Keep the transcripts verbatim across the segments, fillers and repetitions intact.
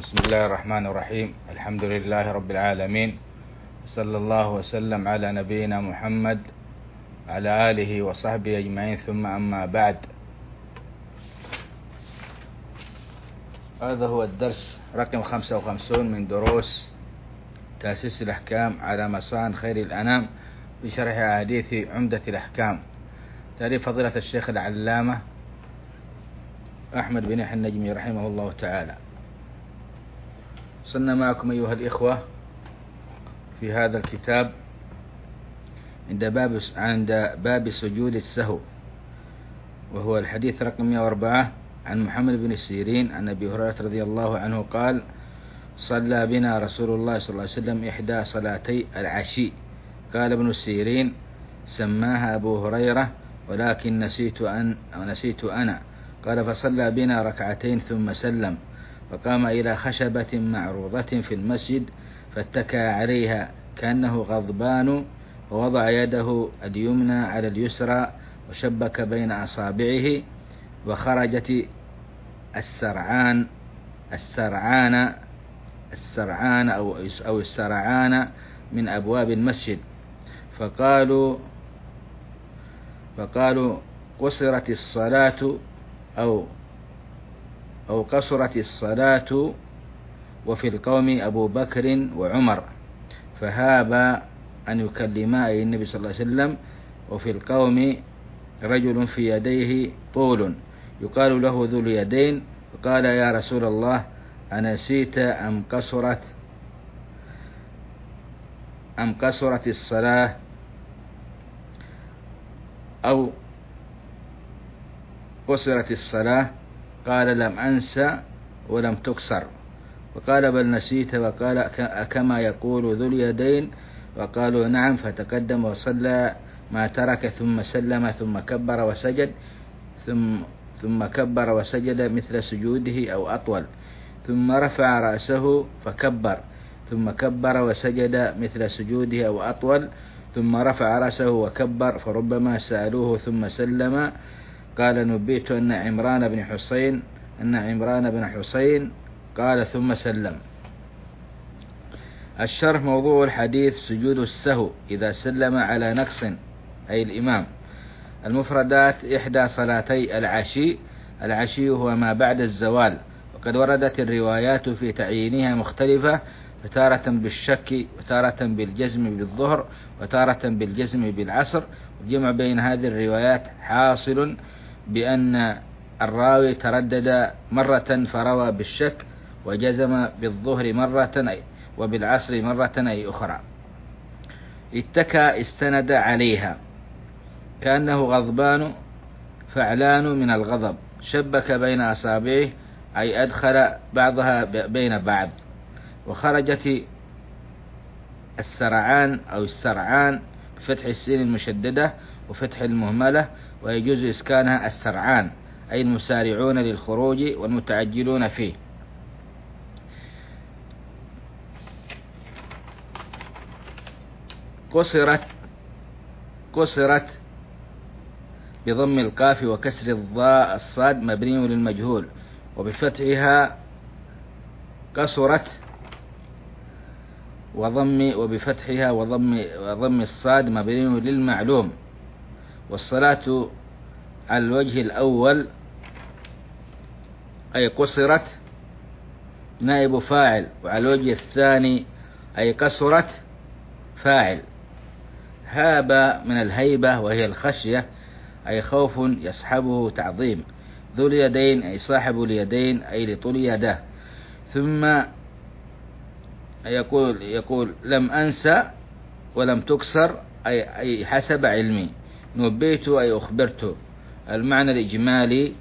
بسم الله الرحمن الرحيم. الحمد لله رب العالمين، صلى الله وسلم على نبينا محمد على آله وصحبه أجمعين، ثم أما بعد. هذا هو الدرس رقم خمسة وخمسون من دروس تأسيس الأحكام على مصان خير الأنام بشرح أحاديث عمدة الأحكام، تأليف فضيلة الشيخ العلامة أحمد بن يحيى النجمي رحمه الله تعالى. وصلنا معكم أيها الإخوة في هذا الكتاب عند باب عند باب سجود السهو، وهو الحديث رقم مئة وأربعة عن محمد بن سيرين عن أبي هريرة رضي الله عنه قال: صلى بنا رسول الله صلى الله عليه وسلم إحدى صلاتي العشي. قال ابن سيرين: سماها أبو هريرة ولكن نسيت أن نسيت أنا. قال: فصلى بنا ركعتين ثم سلم، فقام إلى خشبة معروضة في المسجد فاتكى عليها كأنه غضبان، ووضع يده اليمنى على اليسرى وشبك بين أصابعه، وخرجت السرعان السرعان السرعان أو أو السرعان من أبواب المسجد، فقالوا فقالوا قصرت الصلاة أو أو قصرت الصلاة، وفي القوم أبو بكر وعمر، فهابا أن يكلما أي النبي صلى الله عليه وسلم، وفي القوم رجل في يديه طول يقال له ذو اليدين، فقال: يا رسول الله، أنسيت أم قصرت أم قصرت الصلاة أو قصرت الصلاة؟ قال: لم أنسى ولم تكسر. وقال: بل نسيت. وقال: كما يقول ذو اليدين؟ وقالوا: نعم. فتقدم وصلى ما ترك ثم سلم ثم كبر وسجد ثم ثم كبر وسجد مثل سجوده أو أطول، ثم رفع رأسه فكبر ثم كبر وسجد مثل سجوده أو أطول، ثم رفع رأسه وكبر، فربما سألوه ثم سلم. قال: نبئت أن عمران بن حسين أن عمران بن حسين قال ثم سلم. الشرح: موضوع الحديث سجود السهو إذا سلم على نقص أي الإمام. المفردات: إحدى صلاتي العشي. العشي هو ما بعد الزوال، وقد وردت الروايات في تعيينها مختلفة، فتارة بالشك وتارة بالجزم بالظهر وتارة بالجزم بالعصر. والجمع بين هذه الروايات حاصل بأن الراوي تردد مرة فروى بالشك، وجزم بالظهر مرة وبالعصر مرة أي أخرى. اتكى استند عليها كأنه غضبان فعلان من الغضب، شبك بين أصابعه أي أدخل بعضها بين بعض. وخرجت السرعان أو السرعان بفتح السين المشددة وفتح المهملة، ويجوز إسكانها السرعان أي المسارعون للخروج والمتعجلون فيه. قصرت قصرت بضم القاف وكسر الضاء الصاد مبني للمجهول، وبفتحها قصرت وضم وبفتحها وضم وضم الصاد مبني للمعلوم. والصلاة على الوجه الأول أي قصرت نائب فاعل، وعلى الوجه الثاني أي قصرت فاعل. هاب من الهيبة وهي الخشية أي خوف يصحبه تعظيم. ذو اليدين أي صاحب اليدين أي لطول يده. ثم يقول يقول لم أنسى ولم تكسر أي, أي حسب علمي. نبئت أي أخبرت. المعنى الإجمالي: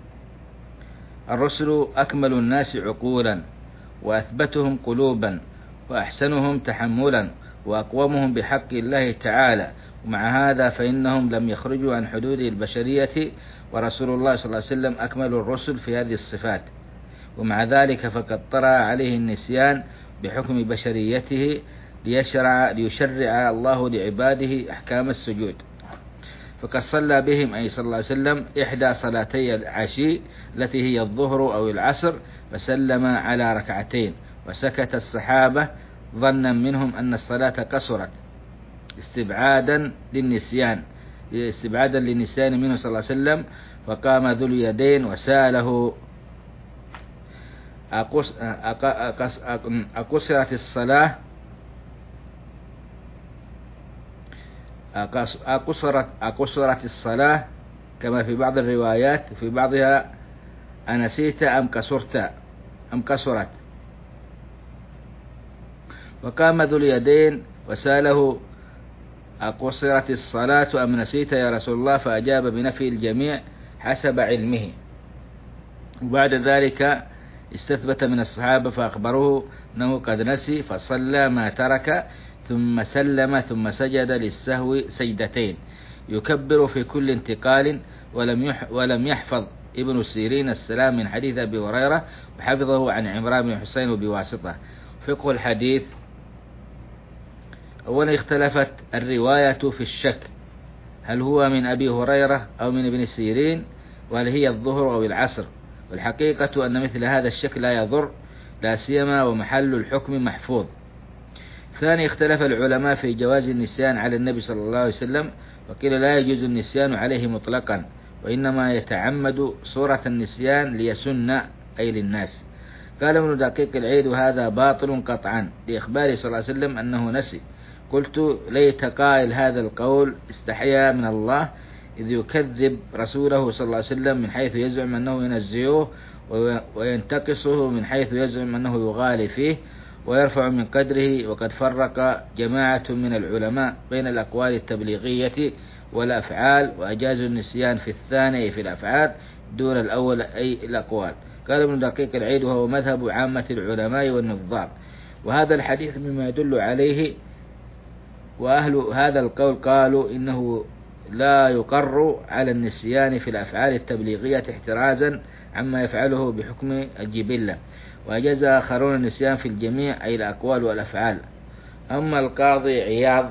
الرسل أكمل الناس عقولا، وأثبتهم قلوبا، وأحسنهم تحملا، وأقومهم بحق الله تعالى، ومع هذا فإنهم لم يخرجوا عن حدود البشرية، ورسول الله صلى الله عليه وسلم أكمل الرسل في هذه الصفات، ومع ذلك فقد طرأ عليه النسيان بحكم بشريته ليشرع, ليشرع الله لعباده أحكام السجود. فقد صلى بهم أي صلى الله عليه وسلم إحدى صلاتي العشي التي هي الظهر أو العصر، فسلم على ركعتين، وسكت الصحابة ظنا منهم أن الصلاة قصرت استبعادا للنسيان استبعادا للنسيان منه صلى الله عليه وسلم. فقام ذو اليدين وسأله أقصرت الصلاة أقصرت أقصرت الصلاة كما في بعض الروايات، في بعضها أنسيت أم كسرت أم كسرت. وقام ذو اليدين وسأله أقصرت الصلاة أم نسيت يا رسول الله، فأجاب بنفي الجميع حسب علمه. وبعد ذلك استثبت من الصحابة فأخبروه أنه قد نسي، فصلى ما ترك ثم سلم ثم سجد للسهو سجدتين يكبر في كل انتقال. ولم ولم يحفظ ابن سيرين السلام من حديث أبي هريرة، وحفظه عن عمران بن حسين بواسطة. فقه الحديث: أولا اختلفت الرواية في الشك، هل هو من أبي هريرة أو من ابن سيرين، وهل هي الظهر أو العصر. والحقيقة أن مثل هذا الشك لا يضر، لا سيما ومحل الحكم محفوظ. ثاني اختلف العلماء في جواز النسيان على النبي صلى الله عليه وسلم، وقيل لا يجوز النسيان عليه مطلقا، وإنما يتعمد صورة النسيان ليسن أي للناس. قال ابن دقيق العيد: وهذا باطل قطعا لإخباره صلى الله عليه وسلم أنه نسي. قلت: ليت قائل هذا القول استحيا من الله، إذ يكذب رسوله صلى الله عليه وسلم من حيث يزعم أنه ينزهه، وينتقصه من حيث يزعم أنه يغالي فيه ويرفع من قدره. وقد فرق جماعة من العلماء بين الأقوال التبليغية والأفعال، وأجازوا النسيان في الثاني في الأفعال دون الأول أي الأقوال. قال ابن دقيق العيد: وهو مذهب عامة العلماء والنظار، وهذا الحديث مما يدل عليه. وأهل هذا القول قالوا إنه لا يقر على النسيان في الأفعال التبليغية احترازا عما يفعله بحكم الجبلة، وأجاز آخرون النسيان في الجميع أي الأقوال والأفعال. أما القاضي عياض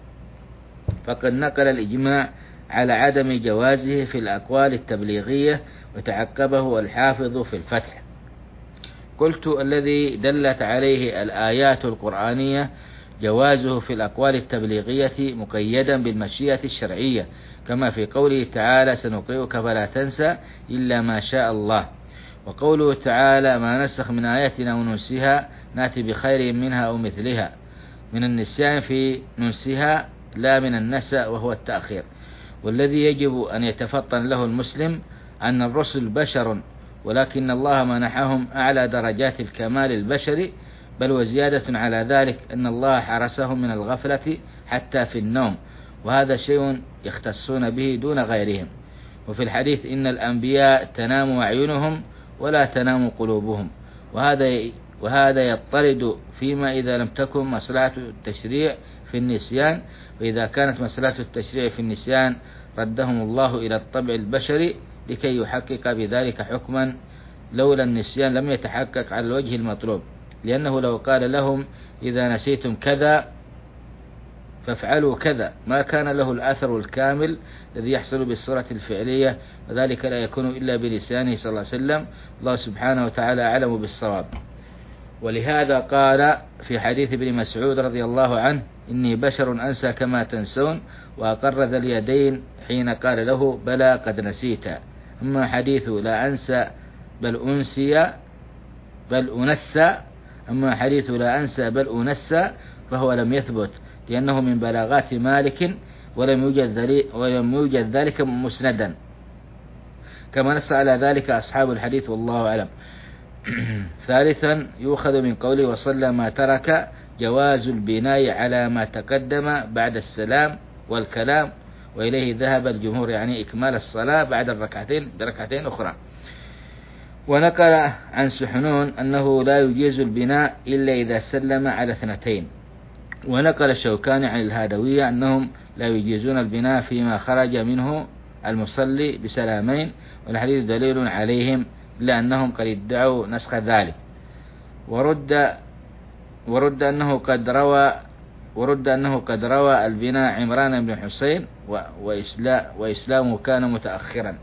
فقد نقل الإجماع على عدم جوازه في الأقوال التبليغية، وتعقبه الحافظ في الفتح. قلت: الذي دلت عليه الآيات القرآنية جوازه في الأقوال التبليغية مقيدا بالمشيئة الشرعية، كما في قوله تعالى: سنقرئك فلا تنسى إلا ما شاء الله. وقوله تعالى: ما نسخ من آياتنا أو ننسها نأتي بخير منها أو مثلها. من النسيان في ننسها لا من النسى وهو التأخير. والذي يجب أن يتفطن له المسلم أن الرسل بشر، ولكن الله منحهم أعلى درجات الكمال البشري، بل وزيادة على ذلك أن الله حرسهم من الغفلة حتى في النوم، وهذا شيء يختصون به دون غيرهم. وفي الحديث: إن الأنبياء تنام أعينهم ولا تنام قلوبهم. وهذا وهذا يضطرد فيما إذا لم تكن مصلحة التشريع في النسيان، وإذا كانت مصلحة التشريع في النسيان ردهم الله إلى الطبع البشري لكي يحقق بذلك حكما لولا النسيان لم يتحقق على الوجه المطلوب، لأنه لو قال لهم: إذا نسيتم كذا فافعلوا كذا، ما كان له الأثر الكامل الذي يحصل بالصورة الفعلية، وذلك لا يكون إلا بلسانه صلى الله عليه وسلم. الله سبحانه وتعالى أعلم بالصواب. ولهذا قال في حديث ابن مسعود رضي الله عنه: إني بشر أنسى كما تنسون، وأقر ذا اليدين حين قال له: بلى قد نسيت. أما حديث لا أنسى بل أنسي بل أنسى أما حديث لا أنسى بل أنسى فهو لم يثبت، لأنه من بلاغات مالك، ولم يوجد ذلك, ولم يوجد ذلك مسندا، كما نص على ذلك أصحاب الحديث والله أعلم. ثالثا يؤخذ من قوله: وصلى ما ترك جواز البناء على ما تقدم بعد السلام والكلام، وإليه ذهب الجمهور، يعني إكمال الصلاة بعد الركعتين بركعتين أخرى. ونقل عن سحنون أنه لا يجيز البناء إلا إذا سلم على اثنتين. ونقل الشوكاني عن الهادوية أنهم لا يجيزون البناء فيما خرج منه المصلي بسلامين، والحديث دليل عليهم، لأنهم قد ادعوا نسخ ذلك. ورد ورد أنه قد روى ورد أنه قد روى البناء عمران بن حسين وإسلامه كان متأخرا.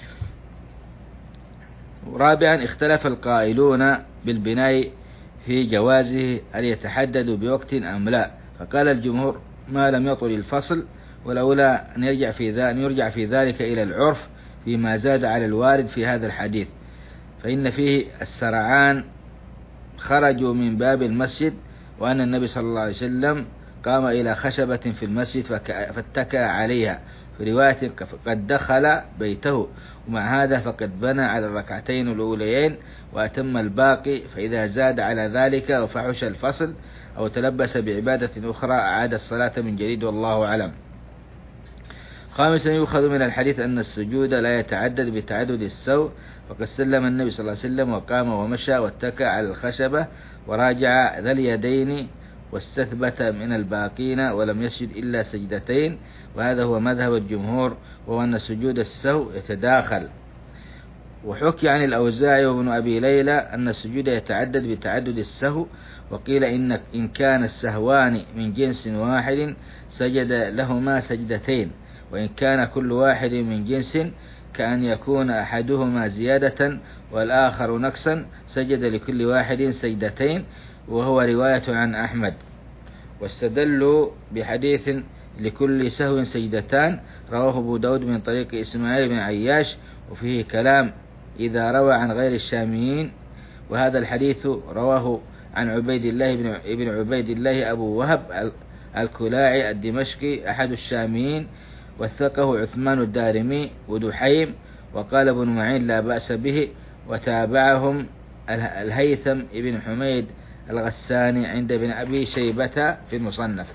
رابعا اختلف القائلون بالبناء في جوازه هل يتحدد بوقت أم لا، فقال الجمهور ما لم يطل الفصل، والأولى أن يرجع في ذلك أن يرجع في ذلك إلى العرف فيما زاد على الوارد في هذا الحديث، فإن فيه السرعان خرجوا من باب المسجد، وأن النبي صلى الله عليه وسلم قام إلى خشبة في المسجد فاتكى عليها، في رواية قد دخل بيته، ومع هذا فقد بنى على الركعتين الأوليين وأتم الباقي، فإذا زاد على ذلك وفحش الفصل أو تلبس بعبادة أخرى أعاد الصلاة من جديد، والله أعلم. خامسا يؤخذ من الحديث أن السجود لا يتعدد بتعدد السوء، فقد سلم النبي صلى الله عليه وسلم وقام ومشى واتكى على الخشبة وراجع ذا اليدين واستثبت من الباقين ولم يسجد إلا سجدتين، وهذا هو مذهب الجمهور، وهو أن سجود السهو يتداخل. وحكي عن الأوزاعي وابن أبي ليلى أن السجود يتعدد بتعدد السهو، وقيل إن إن كان السهوان من جنس واحد سجد لهما سجدتين، وإن كان كل واحد من جنس كأن يكون أحدهما زيادة والآخر نقصا سجد لكل واحد سجدتين، وهو رواية عن أحمد. واستدلوا بحديث لكل سهو سجدتان رواه أبو داود من طريق إسماعيل بن عياش، وفيه كلام إذا روى عن غير الشاميين، وهذا الحديث رواه عن عبيد الله بن ابن عبيد الله أبو وهب الكلاعي الدمشقي أحد الشاميين، وثقه عثمان الدارمي ودحيم، وقال ابن معين لا بأس به، وتابعهم الهيثم ابن حميد الغساني عند ابن أبي شيبة في المصنف.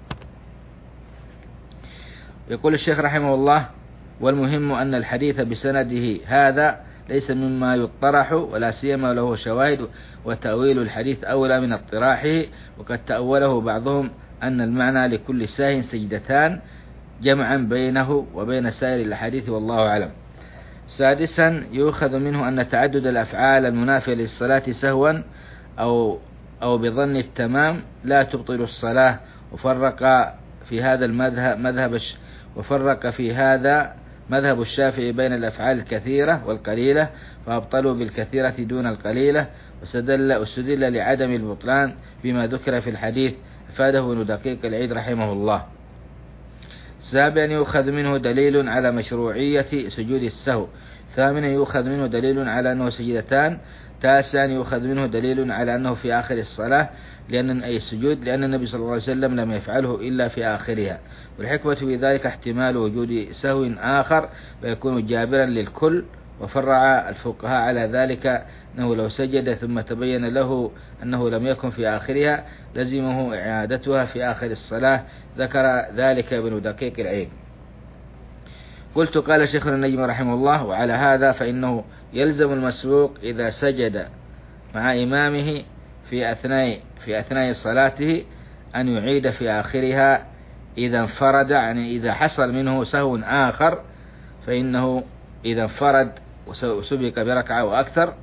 يقول الشيخ رحمه الله: والمهم أن الحديث بسنده هذا ليس مما يطرح، ولا سيما له شواهد، وتأويل الحديث أولى من اطراحه، وقد تأوله بعضهم أن المعنى لكل ساه سجدتان جمعا بينه وبين سائر الحديث، والله أعلم. سادسا يؤخذ منه أن تعدد الأفعال المنافية للصلاة سهوا أو أو بظن التمام لا تبطل الصلاة، وفرق في هذا المذهب مذهب وفرق في هذا مذهب الشافعي بين الأفعال الكثيرة والقليلة، فأبطلوا بالكثيرة دون القليلة، واستدل استدل لعدم البطلان بما ذكر في الحديث، أفاده ابن دقيق العيد رحمه الله. سابعا يؤخذ منه دليل على مشروعية سجود السهو. ثامنا يؤخذ منه دليل على أنه سجدتان. تاسعا يؤخذ منه دليل على أنه في آخر الصلاة، لأن أي السجود لأن النبي صلى الله عليه وسلم لم يفعله إلا في آخرها، والحكمة في ذلك احتمال وجود سهو آخر ويكون جابرا للكل. وفرع الفقهاء على ذلك أنه لو سجد ثم تبين له أنه لم يكن في آخرها لزمه إعادتها في آخر الصلاة، ذكر ذلك ابن دقيق العيد. قلت قال شيخنا النجم رحمه الله: وعلى هذا فإنه يلزم المسبوق إذا سجد مع إمامه في أثناء في أثناء صلاته أن يعيد في آخرها إذا انفرد، يعني إذا حصل منه سهو آخر، فإنه إذا انفرد وسبق بركعة وأكثر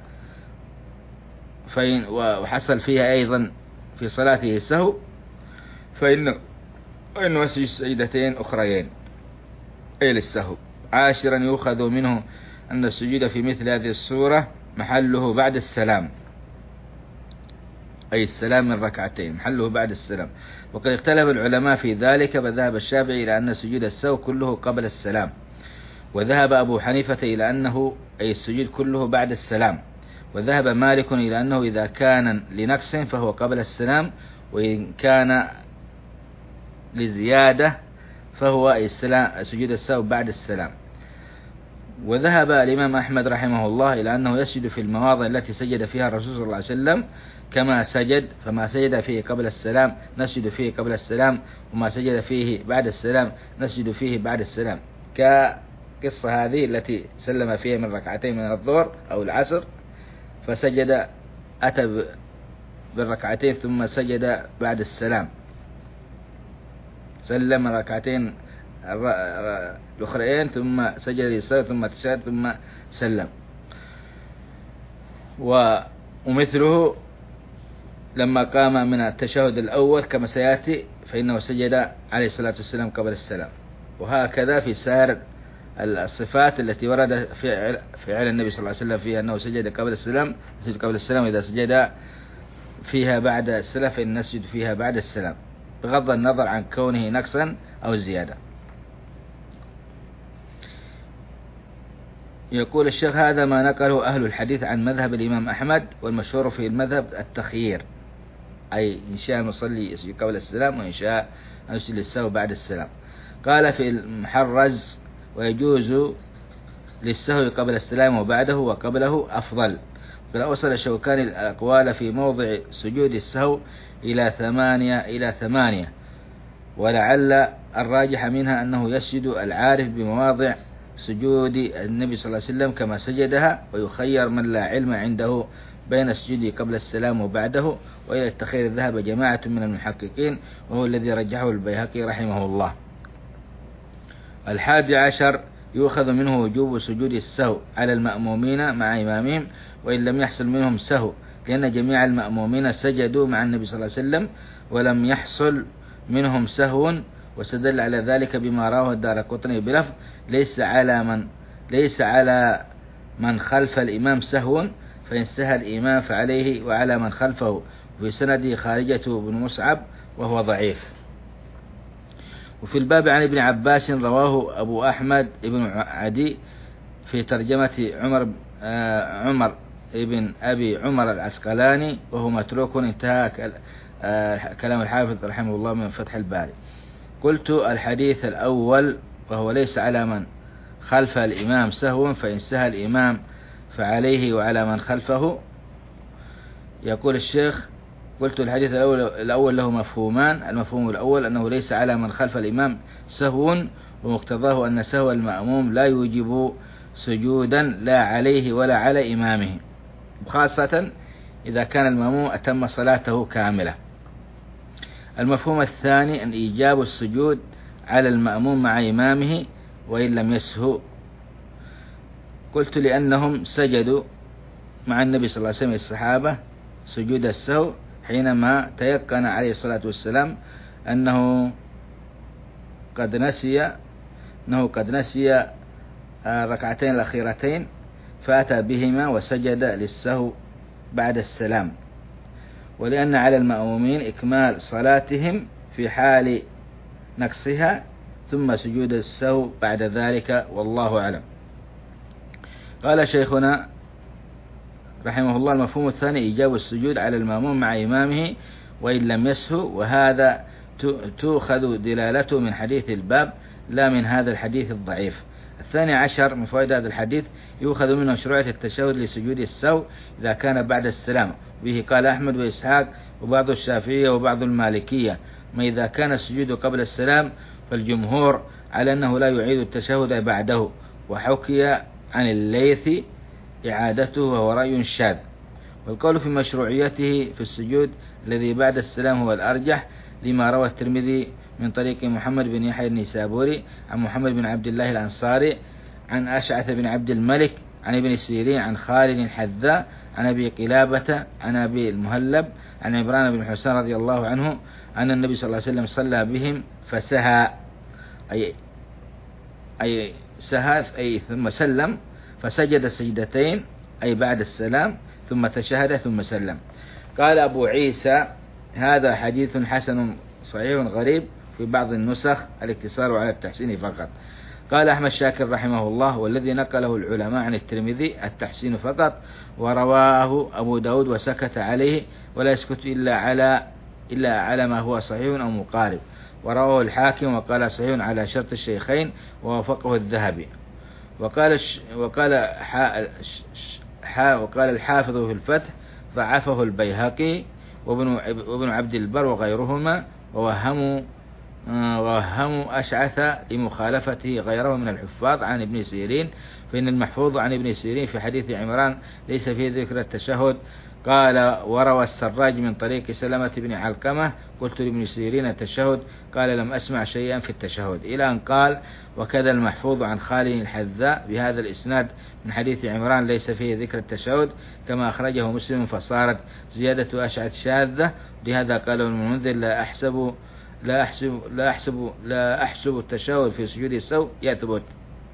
فإن وحصل فيها أيضا في صلاته السهو فإنه إنه يسجد سجدتين أخريين أي للسهو. عاشرا يؤخذ منه أن السجود في مثل هذه الصورة محله بعد السلام، أي السلام من ركعتين محله بعد السلام، وقد اختلف العلماء في ذلك، فذهب الشافعي إلى أن سجود السهو كله قبل السلام، وذهب أبو حنيفة إلى أنه أي السجود كله بعد السلام، وذهب مالك إلى أنه إذا كان لنقص فهو قبل السلام، وإن كان لزيادة فهو السلام سجود السهو بعد السلام. وذهب الإمام أحمد رحمه الله إلى أنه يسجد في المواضع التي سجد فيها الرسول صلى الله عليه وسلم كما سجد، فما سجد فيه قبل السلام نسجد فيه قبل السلام، وما سجد فيه بعد السلام نسجد فيه بعد السلام، كقصة هذه التي سلم فيها من ركعتين من الظهر أو العصر، فسجد أتى بالركعتين ثم سجد بعد السلام، سلم ركعتين الأخرين ثم سجد للسهو ثم تشهد ثم سلم. ومثله لما قام من التشهد الأول كما سيأتي فإنه سجد عليه الصلاة والسلام قبل السلام. وهكذا في سائر الصفات التي ورد في فعل النبي صلى الله عليه وسلم فيها أنه سجد قبل السلام، سجد قبل السلام، إذا سجد فيها بعد السلام فإن نسجد فيها بعد السلام، بغض النظر عن كونه نقصا أو زيادة. يقول الشيخ: هذا ما نقله أهل الحديث عن مذهب الإمام أحمد، والمشهور في المذهب التخيير، أي إن شاء نصلي يسجد قبل السلام وإن شاء نسجد للسهو بعد السلام. قال في المحرز: ويجوز للسهو قبل السلام وبعده وقبله أفضل. قال وصل الشوكاني الأقوال في موضع سجود السهو إلى ثمانية إلى ثمانية ولعل الراجح منها أنه يسجد العارف بمواضع سجود النبي صلى الله عليه وسلم كما سجدها، ويخير من لا علم عنده بين سجوده قبل السلام وبعده. وإلى التخير ذهب جماعة من المحققين، وهو الذي رجحه البيهقي رحمه الله. الحادي عشر: يؤخذ منه وجوب سجود السهو على المأمومين مع إمامهم وإن لم يحصل منهم سهو، لأن جميع المأمومين سجدوا مع النبي صلى الله عليه وسلم ولم يحصل منهم سهو. واستدل على ذلك بما رواه الدارقطني بلفظ: ليس على من ليس على من خلف الإمام سهو، فإن سهى الإمام فعليه وعلى من خلفه. وفي سنده خارجة بن مصعب وهو ضعيف. وفي الباب عن ابن عباس رواه أبو أحمد ابن عدي في ترجمة عمر آه عمر ابن أبي عمر العسقلاني وهو متروك، انتهى آه كلام الحافظ رحمه الله من فتح الباري. قلت: الحديث الأول وهو ليس على من خلف الإمام سهو، فإن سهى الإمام فعليه وعلى من خلفه. يقول الشيخ: قلت الحديث الأول, الأول له مفهومان. المفهوم الأول أنه ليس على من خلف الإمام سهو، ومقتضاه أن سهو المأموم لا يوجب سجودا لا عليه ولا على إمامه، خاصة إذا كان المأموم أتم صلاته كاملة. المفهوم الثاني أن إيجاب السجود على المأموم مع إمامه وإن لم يسهو. قلت: لأنهم سجدوا مع النبي صلى الله عليه وسلم الصحابة سجود السهو حينما تيقن عليه الصلاة والسلام أنه قد نسي أنه قد نسي الركعتين الأخيرتين، فأتى بهما وسجد للسهو بعد السلام. ولأن على المأمومين إكمال صلاتهم في حال نقصها ثم سجود السهو بعد ذلك، والله أعلم. قال شيخنا رحمه الله: المفهوم الثاني إيجاب السجود على المأموم مع إمامه وإن لم يسهو، وهذا تؤخذ دلالته من حديث الباب لا من هذا الحديث الضعيف. الثاني عشر من فوائد هذا الحديث: يؤخذ منه مشروعية التشهد لسجود السهو إذا كان بعد السلام. به قال أحمد وإسحاق وبعض الشافعية وبعض المالكية: ما إذا كان السجود قبل السلام فالجمهور على أنه لا يعيد التشهد بعده. وحكي عن الليث إعادته وهو رأي شاذ. والقول في مشروعيته في السجود الذي بعد السلام هو الأرجح، لما روى الترمذي من طريق محمد بن يحيى النيسابوري عن محمد بن عبد الله الأنصاري عن أشعث بن عبد الملك عن ابن سيرين عن خالد الحذاء عن أبي قلابة عن أبي المهلب عن عمران بن حسين رضي الله عنه أن النبي صلى الله عليه وسلم صلى بهم فسهى، أي أي سهى أي ثم سلم، فسجد سجدتين أي بعد السلام، ثم تشهد ثم سلم. قال أبو عيسى: هذا حديث حسن صحيح غريب، في بعض النسخ الاقتصار على التحسين فقط. قال أحمد شاكر رحمه الله: والذي نقله العلماء عن الترمذي التحسين فقط، ورواه أبو داود وسكت عليه، ولا يسكت إلا على إلا على ما هو صحيح أو مقارب. ورواه الحاكم وقال صحيح على شرط الشيخين ووافقه الذهبي. وقال وقال وقال الحافظ في الفتح ضعفه البيهقي وابن وابن عبد البر وغيرهما، ووهموا وهم أشعث لمخالفته غيره من الحفاظ عن ابن سيرين، فإن المحفوظ عن ابن سيرين في حديث عمران ليس فيه ذكر التشهد. قال وروى السراج من طريق سلمة بن علقمة قلت لابن سيرين التشهد، قال لم أسمع شيئا في التشهد، إلى أن قال وكذا المحفوظ عن خالد الحذاء بهذا الإسناد من حديث عمران ليس فيه ذكر التشهد كما أخرجه مسلم، فصارت زيادة أشعث شاذة. لهذا قال ابن المنذر لا أحسب لا أحسب لا أحسب لا أحسب التشهد في سجود السهو يثبت،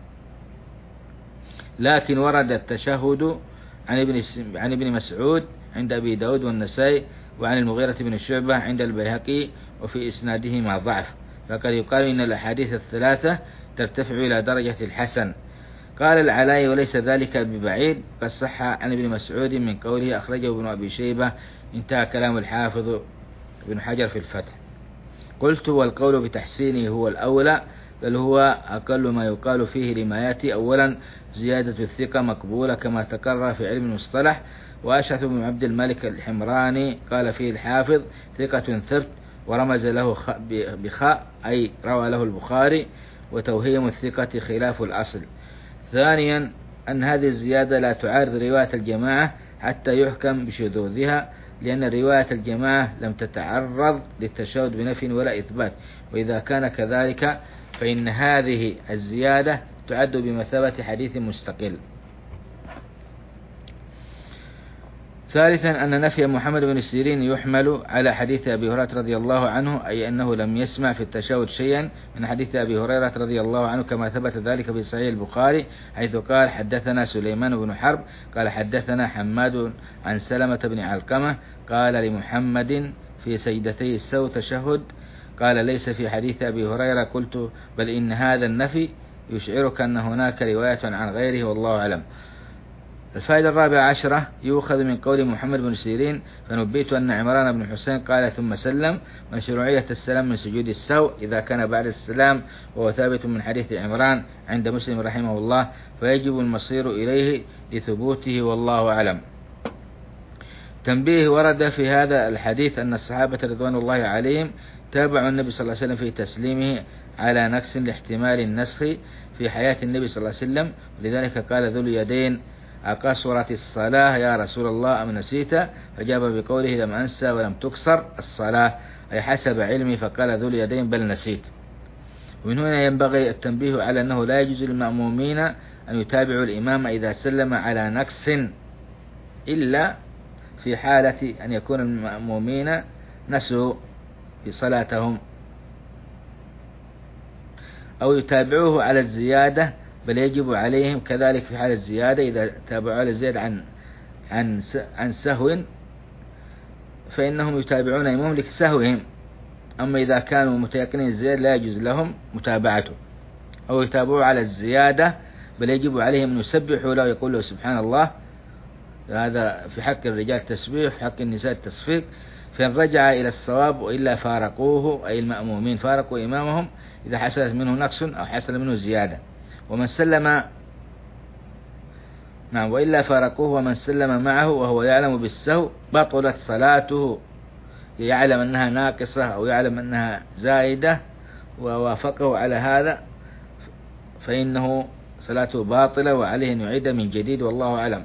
لكن ورد التشهد عن ابن عن ابن مسعود عند أبي داود والنسائي، وعن المغيرة بن شعبة عند البيهقي، وفي إسنادهما ضعف، فقد يقال إن الأحاديث الثلاثة ترتفع إلى درجة الحسن. قال العلاء وليس ذلك ببعيد، قد صح عن ابن مسعود من قوله أخرجه ابن أبي شيبة. انتهى كلام الحافظ ابن حجر في الفتح. قلت والقول بتحسينه هو الأولى، بل هو أقل ما يقال فيه لما يأتي. أولا زيادة الثقة مقبولة كما تكرر في علم المصطلح. وأشعث بن عبد الملك الحمراني قال فيه الحافظ ثقة ثبت، ورمز له بخاء أي روى له البخاري، وتوهيم الثقة خلاف الأصل. ثانيا أن هذه الزيادة لا تعارض رواية الجماعة حتى يحكم بشذوذها، لأن رواية الجماعة لم تتعرض للتشهد بنفي ولا إثبات، وإذا كان كذلك فإن هذه الزيادة تعد بمثابة حديث مستقل. ثالثا أن نفي محمد بن سيرين يحمل على حديث أبي هريرة رضي الله عنه، أي أنه لم يسمع في التشهد شيئا من حديث أبي هريرة رضي الله عنه، كما ثبت ذلك في صحيح البخاري حيث قال حدثنا سليمان بن حرب قال حدثنا حماد عن سلمة بن علقمة قال لمحمد في سجدتي السهو تشهد، قال ليس في حديث أبي هريرة. قلت بل إن هذا النفي يشعرك أن هناك رواية عن غيره، والله أعلم. الفائدة الرابعة عشرة يؤخذ من قول محمد بن سيرين فنبيت أن عمران بن حسين قال ثم سلم مشروعية السلام من سجود السهو إذا كان بعد السلام، وهو ثابت من حديث عمران عند مسلم رحمه الله، فيجب المصير إليه لثبوته، والله أعلم. تنبيه ورد في هذا الحديث أن الصحابة رضوان الله عليهم تابعوا النبي صلى الله عليه وسلم في تسليمه على نقص لاحتمال النسخ في حياة النبي صلى الله عليه وسلم، ولذلك قال ذو اليدين أقصرت الصلاة يا رسول الله أم نسيت؟ فجاب بقوله لم أنسى ولم تقصر الصلاة، أي حسب علمي، فقال ذو اليدين بل نسيت. ومن هنا ينبغي التنبيه على أنه لا يجوز للمأمومين أن يتابعوا الإمام إذا سلم على نقص، إلا في حالة أن يكون المأمومين نسوا في صلاتهم، أو يتابعوه على الزيادة، بل يجب عليهم كذلك في حال الزيادة إذا تابعوا على الزيادة عن عن عن سهو فإنهم يتابعون إمام لسهوهم، أما إذا كانوا متيقنين الزيادة لا يجوز لهم متابعته. أو يتابعوا على الزيادة بل يجب عليهم أن يسبحوا له ويقولوا سبحان الله، هذا في حق الرجال تسبيح، في حق النساء التصفيق. فإن رجع إلى الصواب وإلا فارقوه، أي المأمومين فارقوا إمامهم إذا حصلت منه نقص أو حصل منه زيادة. ومن سلم نعم وإلا فارقوه، ومن سلم معه وهو يعلم بالسهو بطلت صلاته، يعلم أنها ناقصة أو يعلم أنها زائدة ووافقه على هذا فإنه صلاته باطلة وعليه أن يعيد من جديد، والله أعلم.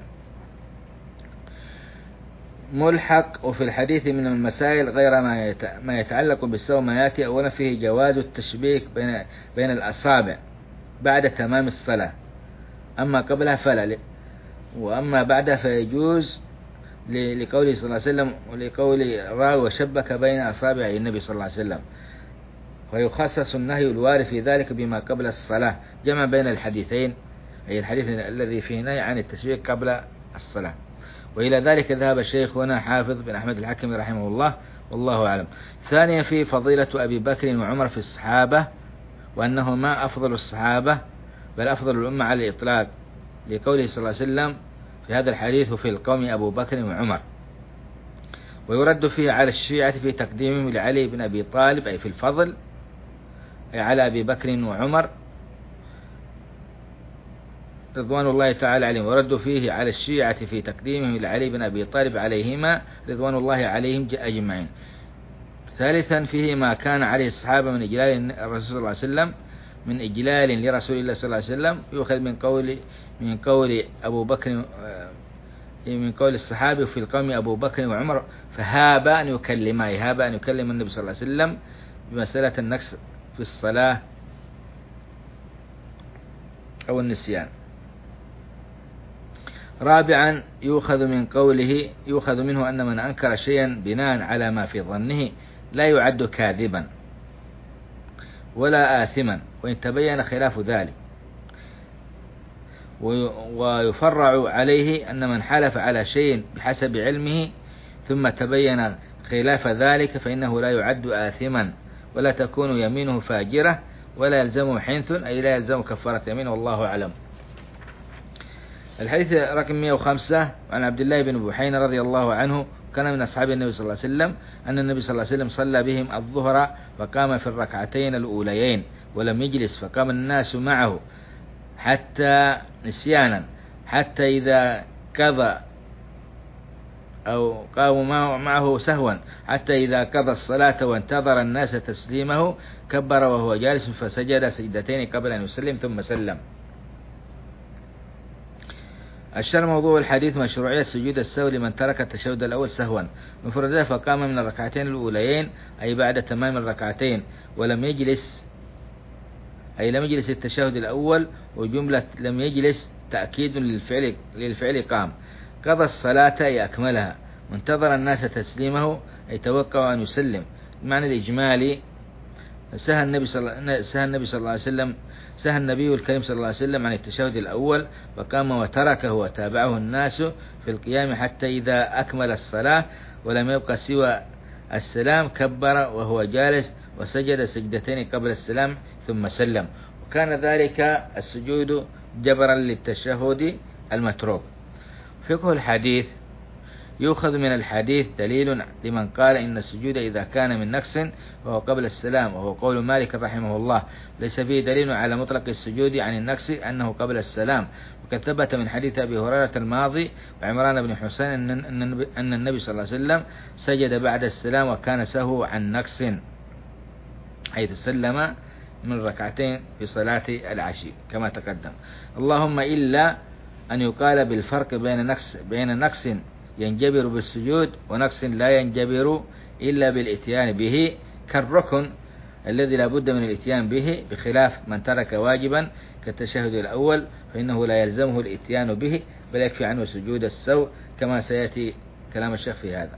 ملحق. وفي الحديث من المسائل غير ما يتعلق بالسهو ما يأتي. أولا فيه جواز التشبيك بين بين الأصابع بعد تمام الصلاة، أما قبلها فلا، وأما بعدها فيجوز لقوله صلى الله عليه وسلم ولقول الراوي وشبك بين أصابع النبي صلى الله عليه وسلم، ويخصص النهي الوارد في ذلك بما قبل الصلاة، جمع بين الحديثين، أي الحديث الذي فيه نهي عن التشبيك قبل الصلاة. وإلى ذلك ذهب شيخنا حافظ بن أحمد الحكمي رحمه الله، والله أعلم. ثانيا في فضيلة أبي بكر وعمر في الصحابة، وأنهما أفضل الصحابة بل أفضل الأمة على الإطلاق، لقوله صلى الله عليه وسلم في هذا الحديث في القوم أبو بكر وعمر. ويرد فيه على الشيعة في تقديمهم لعلي بن أبي طالب، أي في الفضل، أي على أبي بكر وعمر رضوان الله تعالى عليهم. ويرد فيه على الشيعة في تقديمهم لعلي بن أبي طالب عليهما رضوان الله عليهم أجمعين. ثالثا فيه ما كان عليه الصحابة من إجلال الرسول صلى الله عليه وسلم من إجلال لرسول الله صلى الله عليه وسلم، يؤخذ من قول من قول أبو بكر من قول الصحابي في القوم أبو بكر وعمر فهاب أن يكلما هاب أن يكلم النبي صلى الله عليه وسلم بمسألة النقص في الصلاة أو النسيان. رابعا يؤخذ من قوله يؤخذ منه أن من أنكر شيئا بناء على ما في ظنه لا يعد كاذبا ولا آثما وإن تبين خلاف ذلك، ويفرع عليه أن من حلف على شيء بحسب علمه ثم تبين خلاف ذلك فإنه لا يعد آثما ولا تكون يمينه فاجرة ولا يلزمه حنث أي لا يلزمه كفارة يمين، والله أعلم. الحديث رقم مئة وخمسة عن عبد الله بن بحينة رضي الله عنه كان من أصحاب النبي صلى الله عليه وسلم أن النبي صلى الله عليه وسلم صلى بهم الظهر فقام في الركعتين الأوليين ولم يجلس فقام الناس معه حتى نسيانا حتى إذا قضى أو قاموا معه سهوا حتى إذا قضى الصلاة وانتظر الناس تسليمه كبر وهو جالس فسجد سجدتين قبل أن يسلم ثم سلم. الشر موضوع الحديث مشروعية سجود السهو لمن ترك التشهد الأول سهوا مفردا فقام من الركعتين الأوليين أي بعد تمام الركعتين ولم يجلس أي لم يجلس التشهد الأول، وجملة لم يجلس تأكيد للفعل للفعل قام. قضى الصلاة أي أكملها وانتظر الناس تسليمه أي توقع أن يسلم. المعنى الإجمالي سهى النبي صلى سهى النبي صلى الله عليه وسلم سهى النبي الكريم صلى الله عليه وسلم عن التشهد الأول وقام وتركه وتابعه الناس في القيام حتى إذا أكمل الصلاة ولم يبقى سوى السلام كبر وهو جالس وسجد سجدتين قبل السلام ثم سلم، وكان ذلك السجود جبرا للتشهد المتروك. فقه الحديث يؤخذ من الحديث دليل لمن قال إن السجود إذا كان من نقص وهو قبل السلام، وهو قول مالك رحمه الله، ليس فيه دليل على مطلق السجود عن النقص أنه قبل السلام، وقد ثبت من حديث أبي هريرة الماضي وعمران بن حسين أن النبي صلى الله عليه وسلم سجد بعد السلام وكان سهو عن نقص حيث سلم من ركعتين في صلاة العشي كما تقدم. اللهم إلا أن يقال بالفرق بين نقص بين نقص ينجبر بالسجود ونقص لا ينجبر إلا بالإتيان به كالركن الذي لا بد من الإتيان به، بخلاف من ترك واجبا كالتشهد الأول فإنه لا يلزمه الإتيان به بل يكفي عنه سجود السهو كما سيأتي كلام الشيخ في هذا.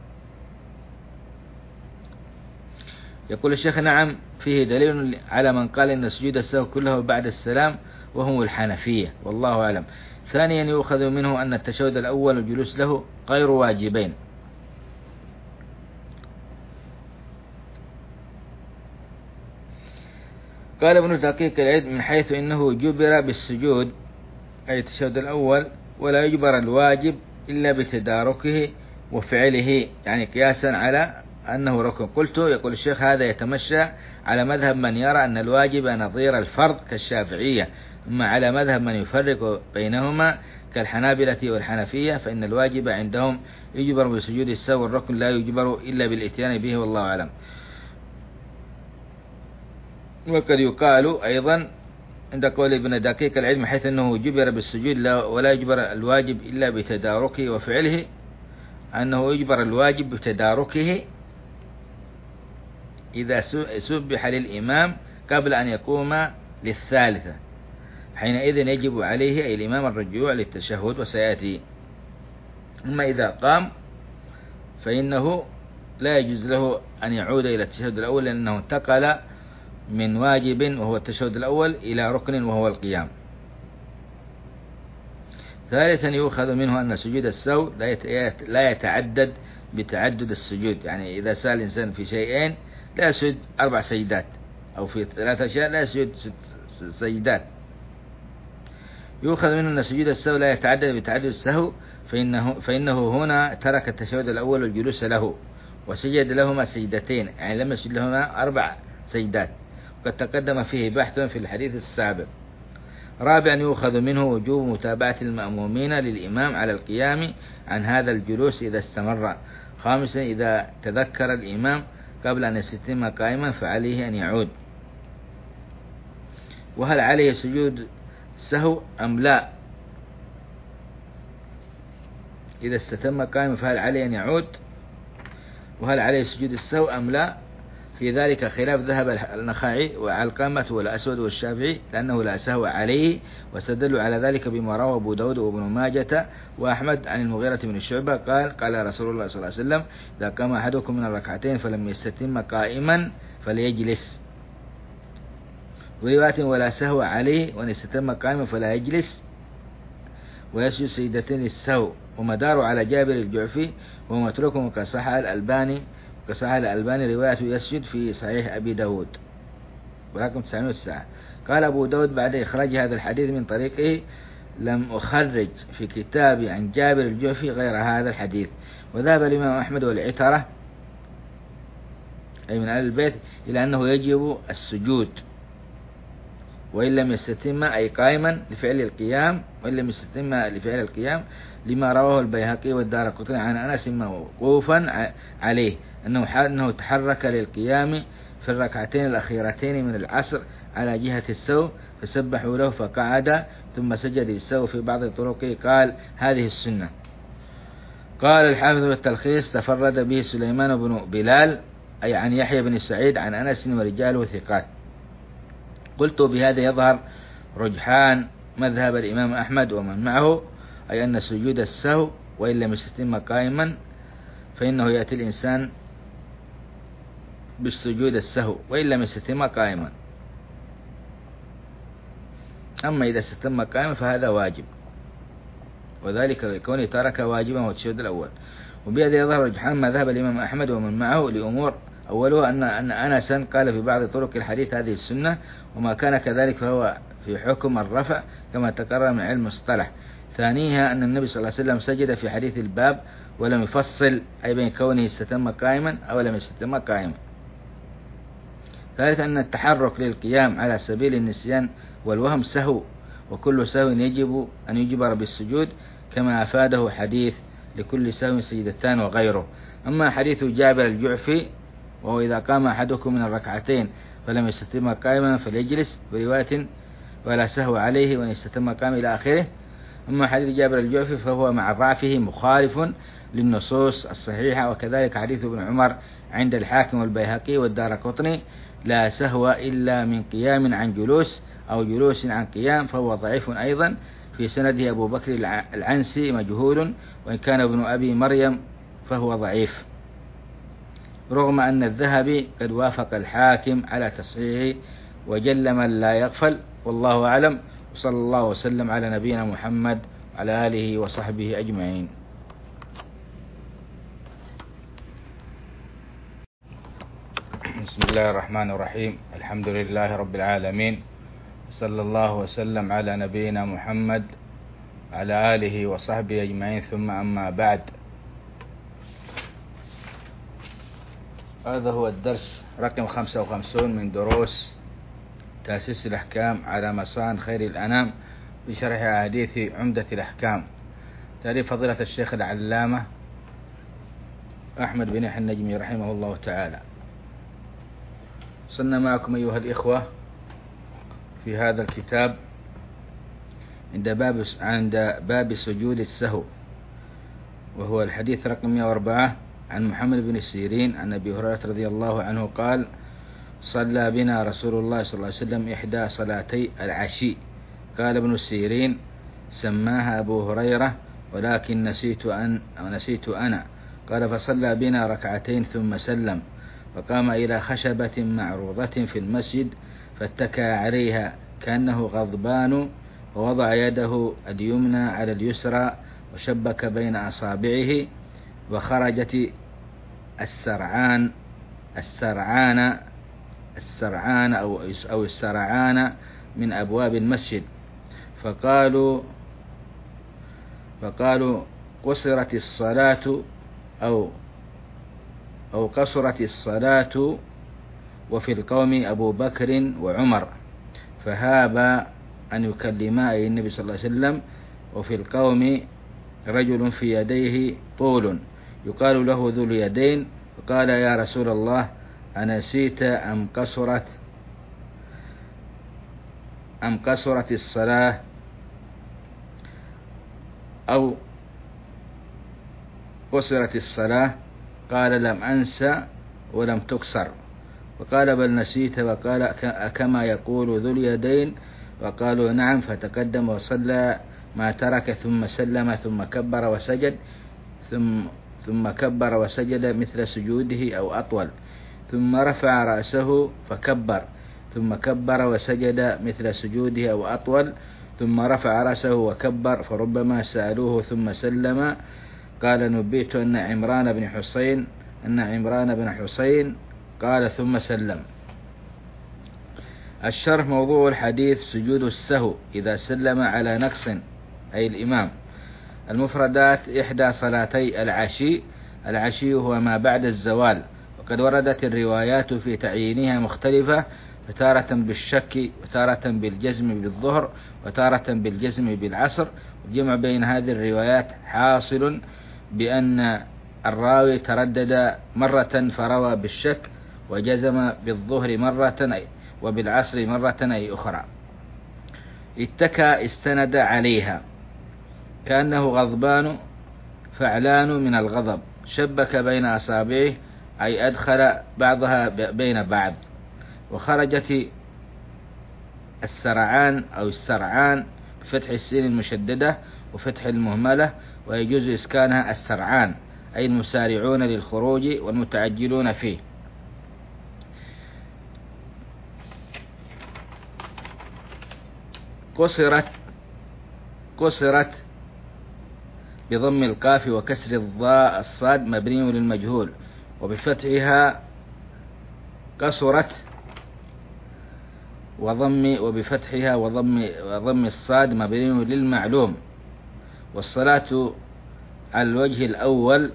يقول الشيخ نعم فيه دليل على من قال إن سجود السهو كله بعد السلام وهم الحنفية والله أعلم. ثانيا يؤخذ منه أن التشهد الأول والجلوس له غير واجبين. قال ابن دقيق العيد من حيث إنه جبر بالسجود أي التشهد الأول ولا يجبر الواجب إلا بتداركه وفعله، يعني قياسا على أنه ركن. قلت يقول الشيخ هذا يتمشى على مذهب من يرى أن الواجب نظير الفرض كالشافعية، أما على مذهب من يفرق بينهما كالحنابلة والحنفية فإن الواجب عندهم يجبر بسجود السهو والركن لا يجبر إلا بالإتيان به والله أعلم. وقد يقال أيضا عند قول ابن دقيق العلم حيث أنه جبر بالسجود ولا يجبر الواجب إلا بتداركه وفعله، أنه يجبر الواجب بتداركه إذا سبح للإمام قبل أن يقوم للثالثة، حينئذ يجب عليه أي الإمام الرجوع للتشهد وسيأتي. أما إذا قام فإنه لا يجوز له أن يعود إلى التشهد الأول لأنه انتقل من واجب وهو التشهد الأول إلى ركن وهو القيام. ثالثا يؤخذ منه أن سجود السهو لا يتعدد بتعدد السجود، يعني إذا سأل الإنسان في شيئين لا يسجد أربع سجدات أو في ثلاثة أشياء لا يسجد ست سجدات. يؤخذ منه أن سجود السهو لا يتعدد بتعدد السهو فإنه, فإنه هنا ترك التشهد الأول والجلوس له وسجد لهما سجدتين، يعني لم يسجد لهما أربع سجدات، وقد تقدم فيه بحث في الحديث السابق. رابعا يؤخذ منه وجوب متابعة المأمومين للإمام على القيام عن هذا الجلوس إذا استمر. خامسا إذا تذكر الإمام قبل أن يستتم قائما فعليه أن يعود. وهل عليه سجود سهو أم لا؟ إذا استتم قائما فهل عليه أن يعود؟ وهل عليه سجود السهو أم لا؟ في ذلك خلاف ذهب النخعي وعلقمة والأسود والشافعي لأنه لا سهو عليه، واستدلوا على ذلك بما روى أبو داود وابن ماجة وأحمد عن المغيرة بن الشعبة قال قال رسول الله صلى الله عليه وسلم: إذا قام أحدكم من الركعتين فلم يستتم قائما فليجلس. ورواية: ولا سهو عليه وأن يستتم قائما فلا يجلس ويسجد سجدتين السهو. ومدار على جابر الجعفي وهو متروك كصحح الألباني كصحح الألباني رواية يسجد في صحيح أبي داود برقم تسعمائة وتسعة. قال أبو داود بعد إخراج هذا الحديث من طريقه: لم أخرج في كتابي عن جابر الجعفي غير هذا الحديث. وذهب الإمام أحمد والعترة أي من أهل البيت إلى أنه يجب السجود وإن لم يستتم أي قائما لفعل القيام، وإن لم يستتم لفعل القيام لما رواه البيهقي والدارقطني عن أنس موقوفا عليه أنه أنه تحرك للقيام في الركعتين الأخيرتين من العصر على جهة السو فسبحوا له فقعد ثم سجد السو. في بعض طرقه قال هذه السنة. قال الحافظ بالتلخيص: تفرد به سليمان بن بلال أي عن يحيى بن سعيد عن أنس ورجاله ثقات. قلت: بهذا يظهر رجحان مذهب الإمام أحمد ومن معه، أي أن سجود السهو وإن لم يستتم قائما فإنه يأتي الإنسان بالسجود السهو وإن لم يستتم قائما، أما إذا استتم قائما فهذا واجب، وذلك لكونه ترك واجبا هو التشهد الأول. وبهذا يظهر رجحان ما ذهب الإمام أحمد ومن معه لأمور: أولها أن أن أنسا قال في بعض طرق الحديث هذه السنة، وما كان كذلك فهو في حكم الرفع كما تقرر من علم المصطلح. ثانيها أن النبي صلى الله عليه وسلم سجد في حديث الباب ولم يفصل أي بين كونه استتم قائما أو لم يستتم قائما. ثالثا أن التحرك للقيام على سبيل النسيان والوهم سهو، وكل سهو يجب أن يجبر بالسجود كما أفاده حديث لكل سهو سجدتان وغيره. أما حديث جابر الجعفي وهو إذا قام أحدكم من الركعتين فلم يستتم قائما فليجلس برواية ولا سهو عليه وأن يستتم قائما إلى آخره. أما حديث جابر الجعفي فهو مع ضعفه مخالف للنصوص الصحيحة. وكذلك حديث ابن عمر عند الحاكم والبيهقي والدارقطني: لا سهو إلا من قيام عن جلوس أو جلوس عن قيام، فهو ضعيف أيضا. في سنده أبو بكر العنسي مجهول، وإن كان ابن أبي مريم فهو ضعيف، رغم أن الذهبي قد وافق الحاكم على تصحيحه وجل من لا يغفل. والله أعلم، وصلى الله وسلم على نبينا محمد وعلى آله وصحبه أجمعين. بسم الله الرحمن الرحيم. الحمد لله رب العالمين، صلى الله وسلم على نبينا محمد وعلى آله وصحبه أجمعين، ثم أما بعد. هذا هو الدرس رقم خمسة وخمسون من دروس تأسيس الأحكام على مصان خير الأنام بشرح أحاديث عمدة الأحكام، تأليف فضيلة الشيخ العلامة أحمد بن يحيى النجمي رحمه الله تعالى. وصلنا معكم أيها الإخوة في هذا الكتاب عند باب عند باب سجود السهو، وهو الحديث رقم مئة وأربعة عن محمد بن سيرين عن أبي هريرة رضي الله عنه قال: صلى بنا رسول الله صلى الله عليه وسلم إحدى صلاتي العشي. قال ابن سيرين: سماها أبو هريرة ولكن نسيت أن أو نسيت أنا. قال: فصلى بنا ركعتين ثم سلم، فقام إلى خشبة معروضة في المسجد فاتكى عليها كأنه غضبان، ووضع يده اليمنى على اليسرى وشبك بين أصابعه، وخرجت السرعان السرعان السرعان أو أو السرعان من أبواب المسجد، فقالوا فقالوا قصرت الصلاة أو أو قصرت الصلاة وفي القوم أبو بكر وعمر، فهابا أن يكلما النبي صلى الله عليه وسلم، وفي القوم رجل في يديه طول يقال له ذو اليدين، فقال: يا رسول الله، أنسيت أم قصرت أم قصرت الصلاة أو قصرت الصلاة؟ قال لم أنسى ولم تكسر. وقال بل نسيت. وقال كما يقول ذو اليدين؟ وقالوا نعم. فتقدم وصلى ما ترك ثم سلم ثم كبر وسجد ثم ثم كبر وسجد مثل سجوده أو أطول، ثم رفع رأسه فكبر ثم كبر وسجد مثل سجوده أو أطول، ثم رفع رأسه وكبر. فربما سألوه ثم سلم. قال نبئت أن عمران بن حسين أن عمران بن حسين قال ثم سلم. الشرح: موضوع الحديث سجود السهو إذا سلم على نقص أي الإمام. المفردات: إحدى صلاتي العشي. العشي هو ما بعد الزوال، وقد وردت الروايات في تعيينها مختلفة، فتارة بالشك وتارة بالجزم بالظهر وتارة بالجزم بالعصر. والجمع بين هذه الروايات حاصل بأن الراوي تردد مرة فروى بالشك، وجزم بالظهر مرة وبالعصر مرة أي أخرى. اتكى استند عليها كأنه غضبان فعلان من الغضب. شبك بين أصابعه أي أدخل بعضها بين بعض. وخرجت السرعان أو السرعان بفتح السين المشددة وفتح المهملة، ويجوز إسكانها السرعان أي المسارعون للخروج والمتعجلون فيه. قصرت قصرت بضم القاف وكسر الضاء الصاد مبني للمجهول، وبفتحها قصرت وضم وبفتحها وضم وضم الصاد مبني للمعلوم. والصلاة على الوجه الأول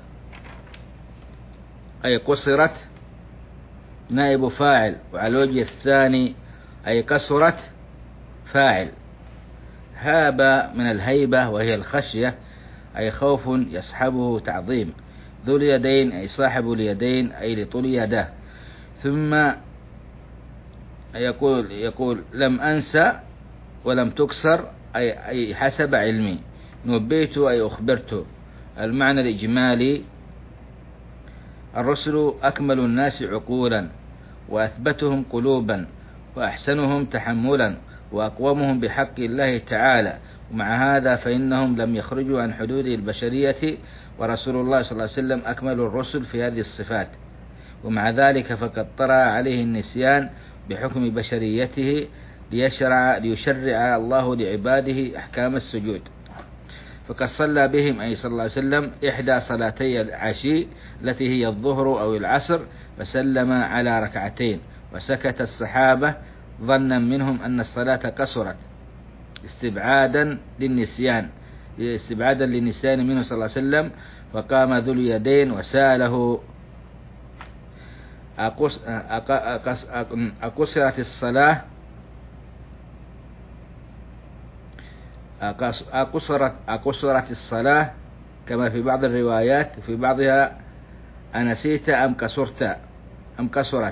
أي قصرت نائب فاعل، وعلى الوجه الثاني أي قصرت فاعل. هاب من الهيبة وهي الخشية أي خوف يصحبه تعظيم. ذو اليدين أي صاحب اليدين أي لطول يده. ثم يقول يقول لم أنسى ولم تكسر أي, أي حسب علمي. نبئت أي أخبرت. المعنى الإجمالي: الرسل أكمل الناس عقولا وأثبتهم قلوبا وأحسنهم تحملا وأقومهم بحق الله تعالى، ومع هذا فإنهم لم يخرجوا عن حدود البشرية، ورسول الله صلى الله عليه وسلم أكمل الرسل في هذه الصفات. ومع ذلك فقد طرأ عليه النسيان بحكم بشريته ليشرع, ليشرع الله لعباده أحكام السجود. فقد صلى بهم أي صلى الله عليه وسلم إحدى صلاتي العشي التي هي الظهر أو العصر، فسلم على ركعتين، وسكت الصحابة ظنا منهم أن الصلاة قصرت استبعادا للنسيان استبعادا للنسيان منه صلى الله عليه وسلم. فقام ذو اليدين وسأله: أقصرت الصلاة أقصرت أقصرت الصلاة كما في بعض الروايات، في بعضها أنسيت أم قصرت أم قصرت.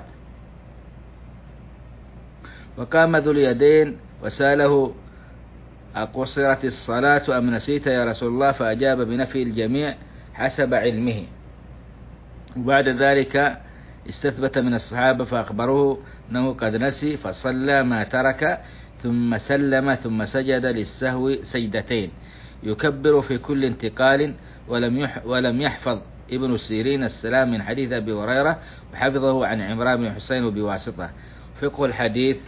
وقام ذو اليدين وسأله: أقصرت الصلاة أم نسيت يا رسول الله؟ فأجاب بنفي الجميع حسب علمه. وبعد ذلك استثبت من الصحابة فأخبروه أنه قد نسي، فصلى ما ترك ثم سلم ثم سجد للسهو سجدتين يكبر في كل انتقال. ولم ولم يحفظ ابن سيرين السلام من حديث أبي هريرة، وحفظه عن عمران بن حسين بواسطة. فقه الحديث: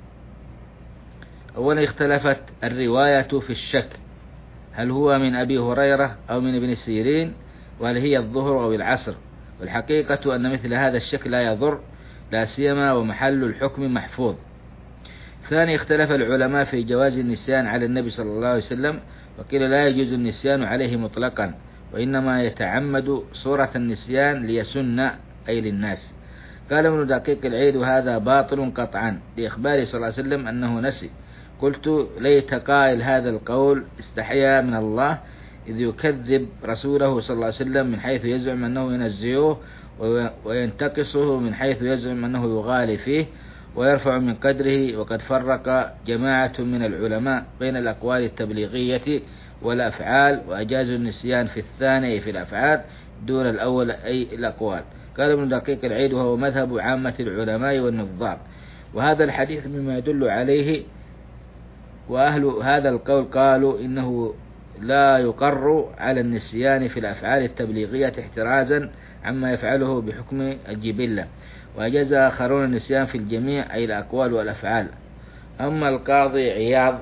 أولا اختلفت الرواية في الشك، هل هو من أبي هريرة أو من ابن سيرين، وهل هي الظهر أو العصر؟ والحقيقة أن مثل هذا الشك لا يضر، لا سيما ومحل الحكم محفوظ. ثاني اختلف العلماء في جواز النسيان على النبي صلى الله عليه وسلم، وقيل لا يجوز النسيان عليه مطلقا، وإنما يتعمد صورة النسيان ليسن أي للناس. قال ابن دقيق العيد: وهذا باطل قطعا لإخباره صلى الله عليه وسلم أنه نسي. قلت: ليت قائل هذا القول استحيا من الله، إذ يكذب رسوله صلى الله عليه وسلم من حيث يزعم أنه ينزيه وينتقصه من حيث يزعم أنه يغالي فيه ويرفع من قدره. وقد فرق جماعة من العلماء بين الأقوال التبليغية والأفعال، وأجازوا النسيان في الثاني في الأفعال دون الأول أي الأقوال. قال ابن دقيق العيد وهو مذهب عامة العلماء والنظار، وهذا الحديث مما يدل عليه. وأهل هذا القول قالوا إنه لا يقر على النسيان في الأفعال التبليغية احترازا عما يفعله بحكم الجبلة، وأجاز آخرون النسيان في الجميع أي الأقوال والأفعال. أما القاضي عياض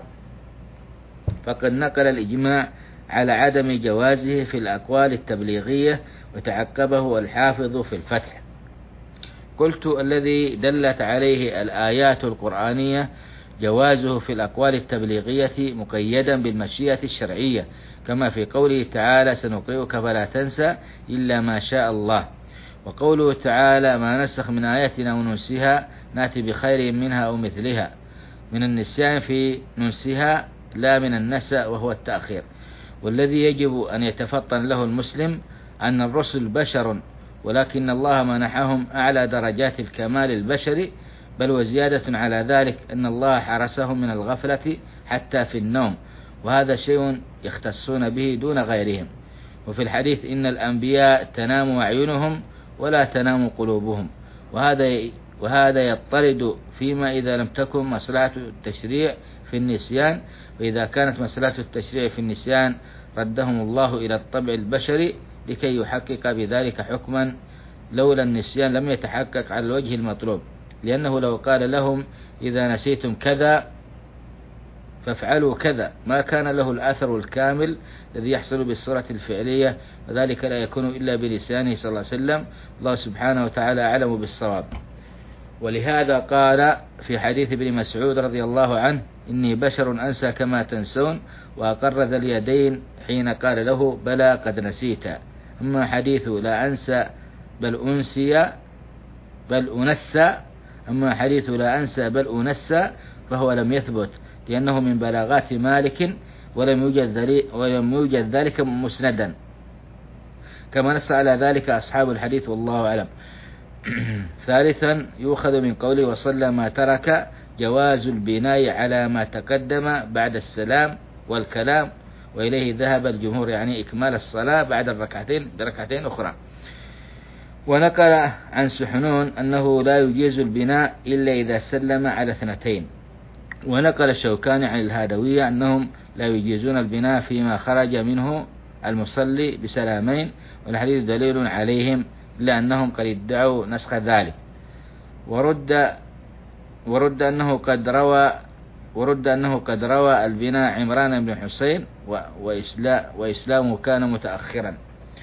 فقد نقل الإجماع على عدم جوازه في الأقوال التبليغية، وتعقبه الحافظ في الفتح. قلت الذي دلت عليه الآيات القرآنية جوازه في الأقوال التبليغية مقيدا بالمشيئة الشرعية، كما في قوله تعالى سنقرئك فلا تنسى إلا ما شاء الله، وقوله تعالى ما نسخ من آياتنا وننسها نأتي بخير منها أو مثلها، من النسيان في ننسها لا من النسى وهو التأخير. والذي يجب أن يتفطن له المسلم أن الرسل بشر، ولكن الله منحهم أعلى درجات الكمال البشري، بل وزيادة على ذلك أن الله حرسهم من الغفلة حتى في النوم، وهذا شيء يختصون به دون غيرهم. وفي الحديث إن الأنبياء تنام أعينهم ولا تنام قلوبهم، وهذا وهذا يضطرد فيما إذا لم تكن مصلحة التشريع في النسيان، وإذا كانت مصلحة التشريع في النسيان ردهم الله إلى الطبع البشري لكي يحقق بذلك حكما لولا النسيان لم يتحقق على الوجه المطلوب، لأنه لو قال لهم إذا نسيتم كذا فافعلوا كذا ما كان له الأثر الكامل الذي يحصل بالصورة الفعلية، وذلك لا يكون إلا بلسانه صلى الله عليه وسلم. الله سبحانه وتعالى أعلم بالصواب. ولهذا قال في حديث ابن مسعود رضي الله عنه إني بشر أنسى كما تنسون، وأقر ذا اليدين حين قال له بلى قد نسيت. أما حديث لا أنسى بل أنسي بل أنسى أما حديث لا أنسى بل أنسى فهو لم يثبت، لأنه من بلاغات مالك ولم يوجد ذلك, ولم يوجد ذلك مسندا، كما نص على ذلك أصحاب الحديث والله أعلم. ثالثا يؤخذ من قوله وصلى ما ترك جواز البناء على ما تقدم بعد السلام والكلام، وإليه ذهب الجمهور، يعني إكمال الصلاة بعد الركعتين بركعتين أخرى. ونقل عن سحنون أنه لا يجيز البناء إلا إذا سلم على اثنتين. ونقل الشوكاني عن الهادوية أنهم لا يجيزون البناء فيما خرج منه المصلي بسلامين، والحديث دليل عليهم لأنهم قد ادعوا نسخ ذلك. ورد ورد أنه قد روى ورد أنه قد روى البناء عمران بن حسين وإسلامه كان متأخرا.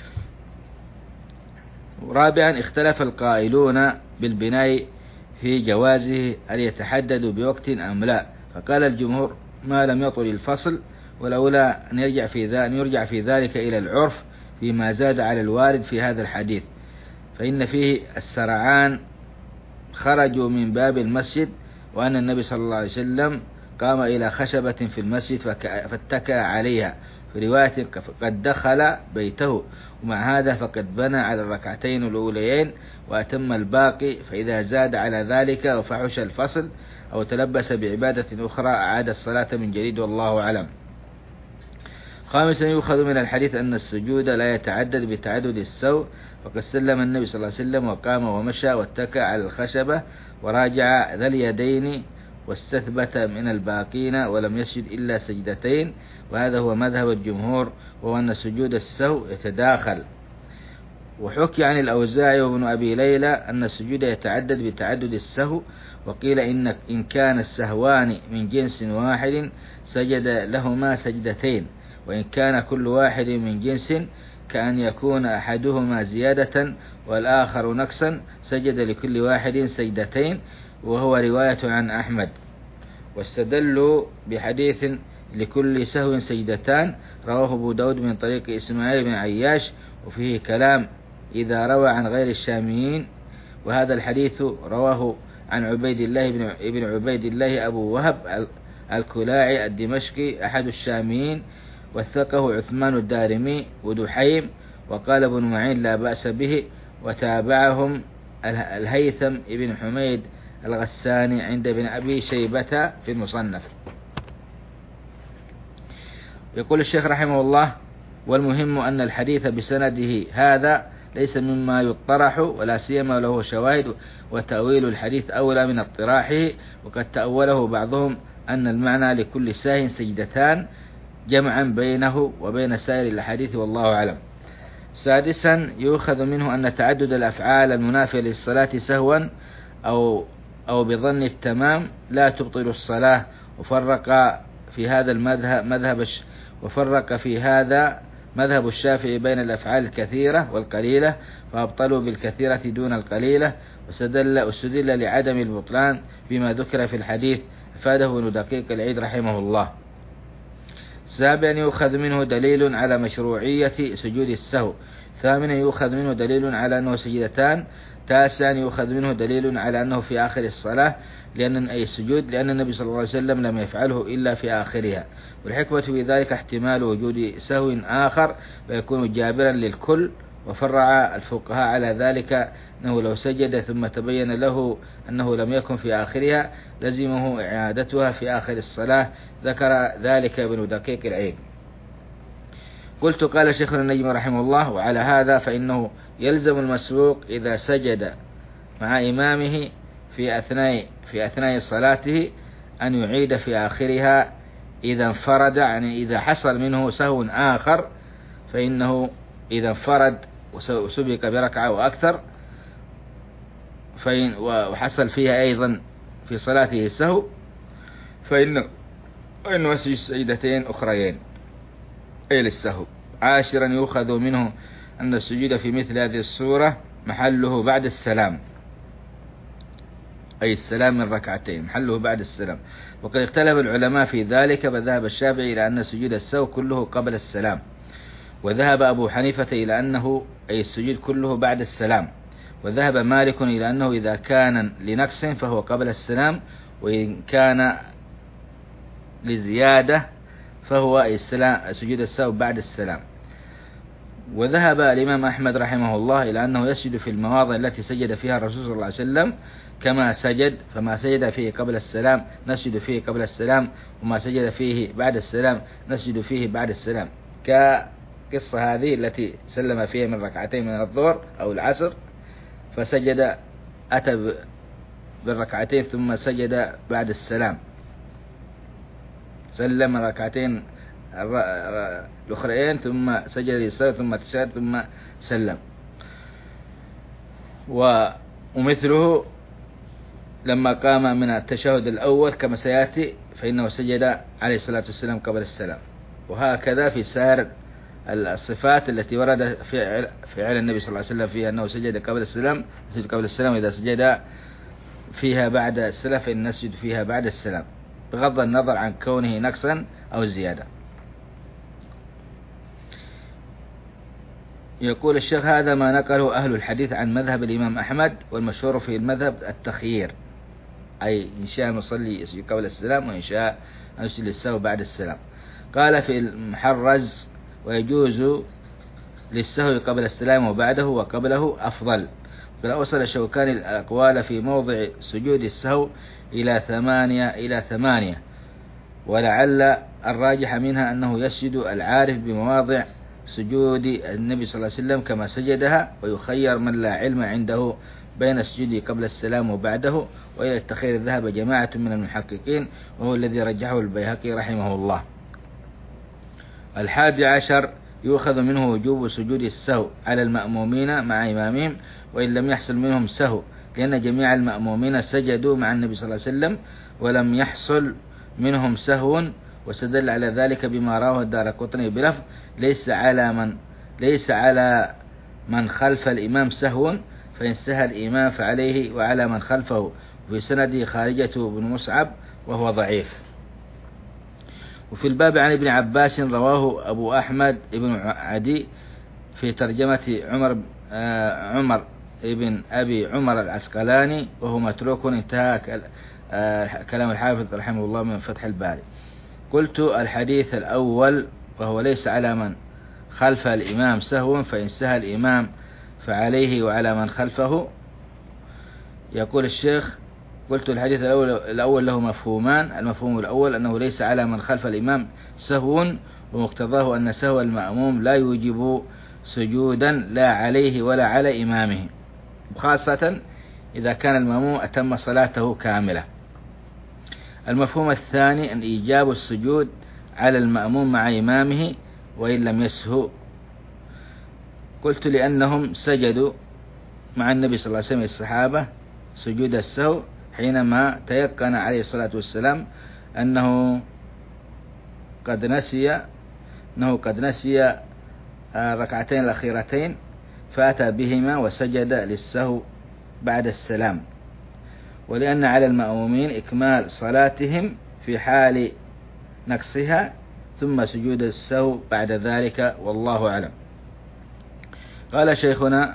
رابعا اختلف القائلون بالبناء في جوازه هل يتحدد بوقت أم لا، فقال الجمهور ما لم يطل الفصل، والأولى أن يرجع في ذلك, يرجع في ذلك إلى العرف فيما زاد على الوارد في هذا الحديث، فإن فيه السرعان خرجوا من باب المسجد، وأن النبي صلى الله عليه وسلم قام إلى خشبة في المسجد فاتكى عليها، في رواية قد دخل بيته، ومع هذا فقد بنى على الركعتين الأوليين وأتم الباقي، فإذا زاد على ذلك وفحش الفصل أو تلبس بعبادة أخرى أعاد الصلاة من جديد والله أعلم. خامسا يؤخذ من الحديث أن السجود لا يتعدد بتعدد السوء، وقد سلم النبي صلى الله عليه وسلم وقام ومشى واتكى على الخشبة وراجع ذا اليدين واستثبت من الباقين ولم يسجد إلا سجدتين، وهذا هو مذهب الجمهور، وهو أن سجود السهو يتداخل. وحكي عن الأوزاعي وابن أبي ليلى أن السجود يتعدد بتعدد السهو، وقيل إن إن كان السهوان من جنس واحد سجد لهما سجدتين، وإن كان كل واحد من جنس كأن يكون أحدهما زيادة والآخر نقصا سجد لكل واحد سجدتين، وهو رواية عن أحمد. واستدلوا بحديث لكل سهو سجدتان رواه أبو داود من طريق إسماعيل بن عياش، وفيه كلام إذا روى عن غير الشاميين، وهذا الحديث رواه عن عبيد الله بن ابن عبيد الله أبو وهب الكلاعي الدمشقي أحد الشاميين، وثقه عثمان الدارمي ودحيم، وقال ابن معين لا بأس به، وتابعهم الهيثم بن حميد الغساني عند ابن أبي شيبة في المصنف. يقول الشيخ رحمه الله: والمهم أن الحديث بسنده هذا ليس مما يطرح، ولا سيما له شواهد، وتأويل الحديث أولى من اطراحه، وقد تأوله بعضهم أن المعنى لكل ساه سجدتان جمعا بينه وبين سائر الأحاديث، والله أعلم. سادسا، يؤخذ منه أن تعدد الأفعال المنافية للصلاة سهوا أو أو بظن التمام لا تبطل الصلاة، وفرق في هذا المذهب مذهب وفرق في هذا مذهب الشافعي بين الأفعال الكثيرة والقليلة، فأبطلوا بالكثيرة دون القليلة، واستدل واستدل لعدم البطلان بما ذكر في الحديث أفاده ابن دقيق العيد رحمه الله. سابعا، يؤخذ منه دليل على مشروعية سجود السهو. ثامنا، يؤخذ منه دليل على أنه سجدتان. تاسعا، يؤخذ منه دليل على أنه في آخر الصلاة لأن أي السجود لأن النبي صلى الله عليه وسلم لم يفعله إلا في آخرها، والحكمة في ذلك احتمال وجود سهو آخر فيكون جابرا للكل. وفرع الفقهاء على ذلك أنه لو سجد ثم تبين له أنه لم يكن في آخرها لزمه إعادتها في آخر الصلاة، ذكر ذلك ابن دقيق العيد. قلت: قال شيخنا النجم رحمه الله: وعلى هذا فإنه يلزم المسبوق إذا سجد مع إمامه في أثناء في أثناء صلاته أن يعيد في آخرها إذا انفرد، يعني إذا حصل منه سهو آخر، فإنه إذا انفرد وسبق بركعة وأكثر فإن وحصل فيها أيضا في صلاته السهو فإنه إنه يسجد سجدتين أخريين أي للسهو. عاشرا، يؤخذ منه أن السجود في مثل هذه الصورة محله بعد السلام، أي السلام من ركعتين محله بعد السلام، وقد اختلف العلماء في ذلك، فذهب الشافعي إلى أن سجود السهو كله قبل السلام، وذهب أبو حنيفة إلى أنه أي السجود كله بعد السلام، وذهب مالك إلى أنه إذا كان لنقص فهو قبل السلام، وإن كان لزيادة فهو السلام سجود السهو بعد السلام. وذهب الإمام أحمد رحمه الله إلى أنه يسجد في المواضع التي سجد فيها الرسول صلى الله عليه وسلم كما سجد، فما سجد فيه قبل السلام نسجد فيه قبل السلام، وما سجد فيه بعد السلام نسجد فيه بعد السلام، كقصة هذه التي سلم فيها من ركعتين من الظهر أو العصر، فسجد أتى بالركعتين ثم سجد بعد السلام، سلم ركعتين الأخرين ثم سجد للسهو ثم تشهد ثم سلم. ومثله لما قام من التشهد الأول كما سيأتي فإنه سجد عليه الصلاة والسلام قبل السلام. وهكذا في سائر الصفات التي ورد في فعل النبي صلى الله عليه وسلم فيها أنه سجد قبل السلام سجد قبل السلام، إذا سجد فيها بعد السلام فإن نسجد فيها بعد السلام، بغض النظر عن كونه نقصا أو زيادة. يقول الشيخ: هذا ما نقله أهل الحديث عن مذهب الإمام أحمد، والمشهور في المذهب التخيير، أي إن شاء نصلي قبل السلام وإن شاء نصلي السهو بعد السلام. قال في المحرز: ويجوز للسهو قبل السلام وبعده، وقبله أفضل. قد أوصل الشوكاني الأقوال في موضع سجود السهو إلى ثمانية إلى ثمانية ولعل الراجح منها أنه يسجد العارف بمواضع سجود النبي صلى الله عليه وسلم كما سجدها، ويخير من لا علم عنده بين السجود قبل السلام وبعده. وإلى التخير ذهب جماعة من المحققين، وهو الذي رجحه البيهقي رحمه الله. الحادي عشر: يؤخذ منه وجوب سجود السهو على المأمومين مع إمامهم وإن لم يحصل منهم سهو، لأن جميع المأمومين سجدوا مع النبي صلى الله عليه وسلم ولم يحصل منهم سهو. واستدل على ذلك بما رواه الدارقطني بلفظ: ليس على من ليس على من خلف الإمام سهو، فإن سهى الإمام فعليه وعلى من خلفه. وفي سنده خارجة بن مصعب وهو ضعيف. وفي الباب عن ابن عباس رواه أبو أحمد ابن عدي في ترجمة عمر عمر ابن أبي عمر العسقلاني، وهو متروك، انتهى كلام الحافظ رحمه الله من فتح الباري. قلت: الحديث الأول وهو ليس على من خلف الإمام سهو، فإن سهى الإمام فعليه وعلى من خلفه. يقول الشيخ: قلت الحديث الأول, الأول له مفهومان. المفهوم الأول أنه ليس على من خلف الإمام سهو، ومقتضاه أن سهو المأموم لا يوجب سجودا لا عليه ولا على إمامه، خاصة إذا كان المأموم أتم صلاته كاملة. المفهوم الثاني أن إيجاب السجود على المأموم مع إمامه وإن لم يسهو. قلت لأنهم سجدوا مع النبي صلى الله عليه وسلم الصحابة سجود السهو حينما تيقن عليه الصلاة والسلام أنه قد نسي أنه قد نسي الركعتين الأخيرتين، فأتى بهما وسجد للسهو بعد السلام، ولأن على المأمومين إكمال صلاتهم في حال نقصها ثم سجود السهو بعد ذلك، والله أعلم. قال شيخنا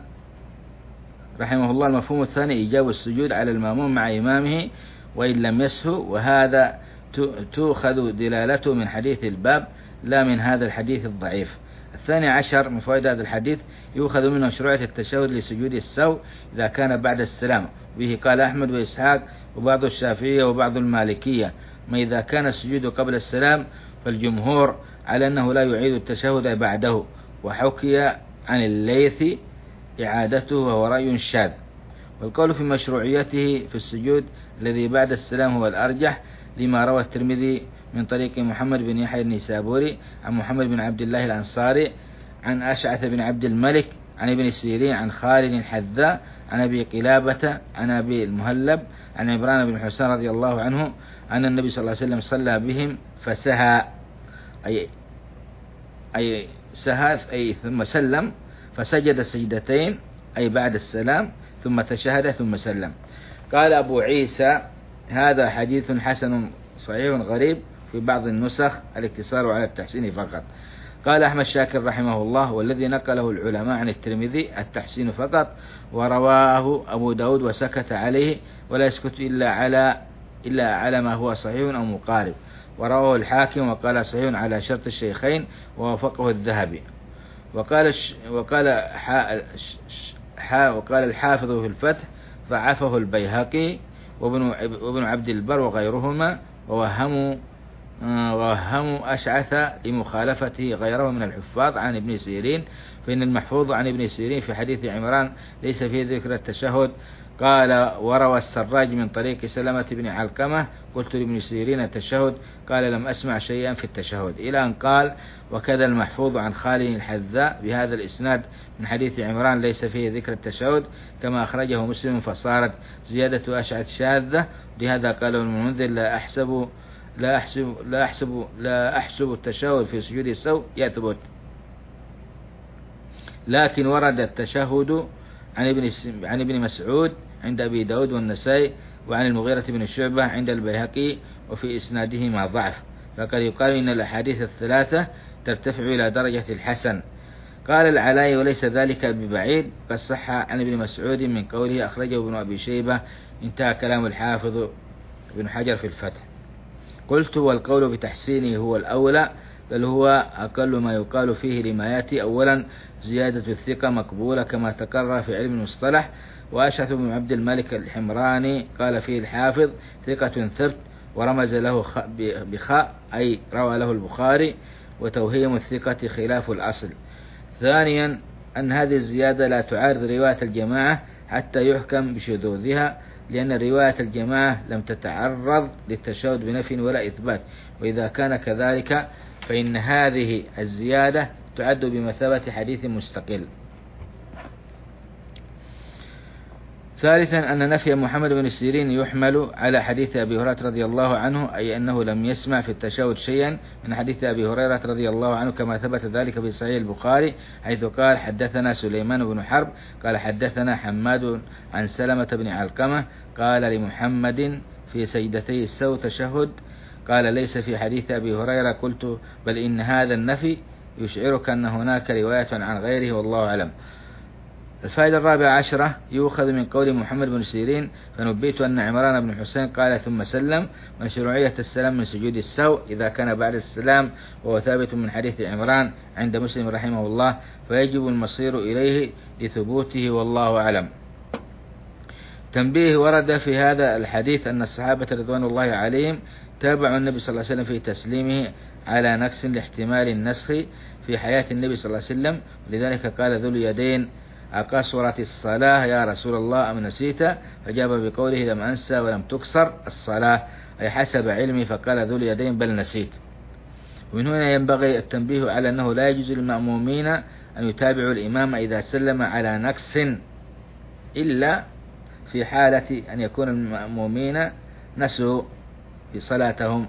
رحمه الله: المفهوم الثاني إيجاب السجود على المأموم مع إمامه وإن لم يسهو، وهذا تؤخذ دلالته من حديث الباب لا من هذا الحديث الضعيف. الثاني عشر من فوائد هذا الحديث: يؤخذ منه مشروعية التشهد لسجود السهو إذا كان بعد السلام، به قال أحمد وإسحاق وبعض الشافعية وبعض المالكية. ما إذا كان السجود قبل السلام فالجمهور على أنه لا يعيد التشهد بعده، وحكي عن الليث إعادته وهو رأي شاذ. والقول في مشروعيته في السجود الذي بعد السلام هو الأرجح، لما روى الترمذي من طريق محمد بن يحيى النيسابوري عن محمد بن عبد الله الأنصاري عن أشعث بن عبد الملك عن ابن سيرين عن خالد الحذاء عن أبي قلابة عن أبي المهلب عن عمران بن حسين رضي الله عنه أن النبي صلى الله عليه وسلم صلى بهم فسهى، أي أي سهى أي ثم سلم، فسجد سجدتين أي بعد السلام ثم تشهد ثم سلم. قال أبو عيسى: هذا حديث حسن صحيح غريب، في بعض النسخ الاقتصار على التحسين فقط. قال أحمد شاكر رحمه الله: والذي نقله العلماء عن الترمذي التحسين فقط، ورواه أبو داود وسكت عليه، ولا يسكت إلا على إلا على ما هو صحيح أو مقارب. ورواه الحاكم وقال صحيح على شرط الشيخين ووافقه الذهبي. وقال وقال وقال الحافظ في الفتح: ضعفه البيهقي وابن وابن عبد البر وغيرهما، ووهموا ووهموا أشعث لمخالفته غيره من الحفاظ عن ابن سيرين، فإن المحفوظ عن ابن سيرين في حديث عمران ليس فيه ذكر التشهد. قال: وروى السراج من طريق سلمة بن علقمة: قلت لابن سيرين التشهد، قال: لم أسمع شيئا في التشهد، إلى أن قال: وكذا المحفوظ عن خالد الحذاء بهذا الإسناد من حديث عمران ليس فيه ذكر التشهد كما أخرجه مسلم، فصارت زيادة أشعث شاذة. لهذا قال ابن المنذر: لا أحسب لا أحسب لا أحسب لا أحسب التشهد في سجود السهو يثبت، لكن ورد التشهد عن ابن عن ابن مسعود عند أبي داود والنسائي، وعن المغيرة بن شعبة عند البيهقي، وفي إسنادهما ضعف، فقد يقال إن الأحاديث الثلاثة ترتفع إلى درجة الحسن. قال العلاء: وليس ذلك ببعيد، قد صح عن ابن مسعود من قوله أخرجه ابن أبي شيبة. انتهى كلام الحافظ ابن حجر في الفتح. قلت: والقول بتحسينه هو الأولى، بل هو أقل ما يقال فيه لما يأتي. أولا، زيادة الثقة مقبولة كما تقرر في علم المصطلح. وأشعث بن عبد الملك الحمراني قال فيه الحافظ: ثقة ثبت، ورمز له بخاء أي روى له البخاري، وتوهيم الثقة خلاف الأصل. ثانيا، أن هذه الزيادة لا تعارض رواية الجماعة حتى يحكم بشذوذها، لأن رواية الجماعة لم تتعرض للتشهد بنفي ولا إثبات، وإذا كان كذلك فإن هذه الزيادة تعد بمثابة حديث مستقل. ثالثا، أن نفي محمد بن سيرين يحمل على حديث أبي هريرة رضي الله عنه، أي أنه لم يسمع في التشهد شيئا من حديث أبي هريرة رضي الله عنه، كما ثبت ذلك في صحيح البخاري، حيث قال: حدثنا سليمان بن حرب قال حدثنا حماد عن سلمة بن علقمة قال لمحمد في سجدتي السهو تشهد، قال: ليس في حديث أبي هريرة. قلت: بل إن هذا النفي يشعرك أن هناك رواية عن غيره، والله أعلم. الفائدة الرابعة عشرة يؤخذ من قول محمد بن سيرين فنبيت أن عمران بن حسين قال ثم سلم مشروعية السلام من سجود السهو إذا كان بعد السلام، وهو ثابت من حديث عمران عند مسلم رحمه الله، فيجب المصير إليه لثبوته والله أعلم. تنبيه: ورد في هذا الحديث أن الصحابة رضوان الله عليهم تابعوا النبي صلى الله عليه وسلم في تسليمه على نقص لاحتمال النسخ في حياة النبي صلى الله عليه وسلم، ولذلك قال ذو اليدين: أقصرت الصلاة يا رسول الله أم نسيت؟ فجاب بقوله: لم أنسى ولم تكسر الصلاة، أي حسب علمي، فقال ذو اليدين: بل نسيت. ومن هنا ينبغي التنبيه على أنه لا يجوز للمأمومين أن يتابعوا الإمام إذا سلم على نقص، إلا في حالة أن يكون المأمومين نسوا في صلاتهم،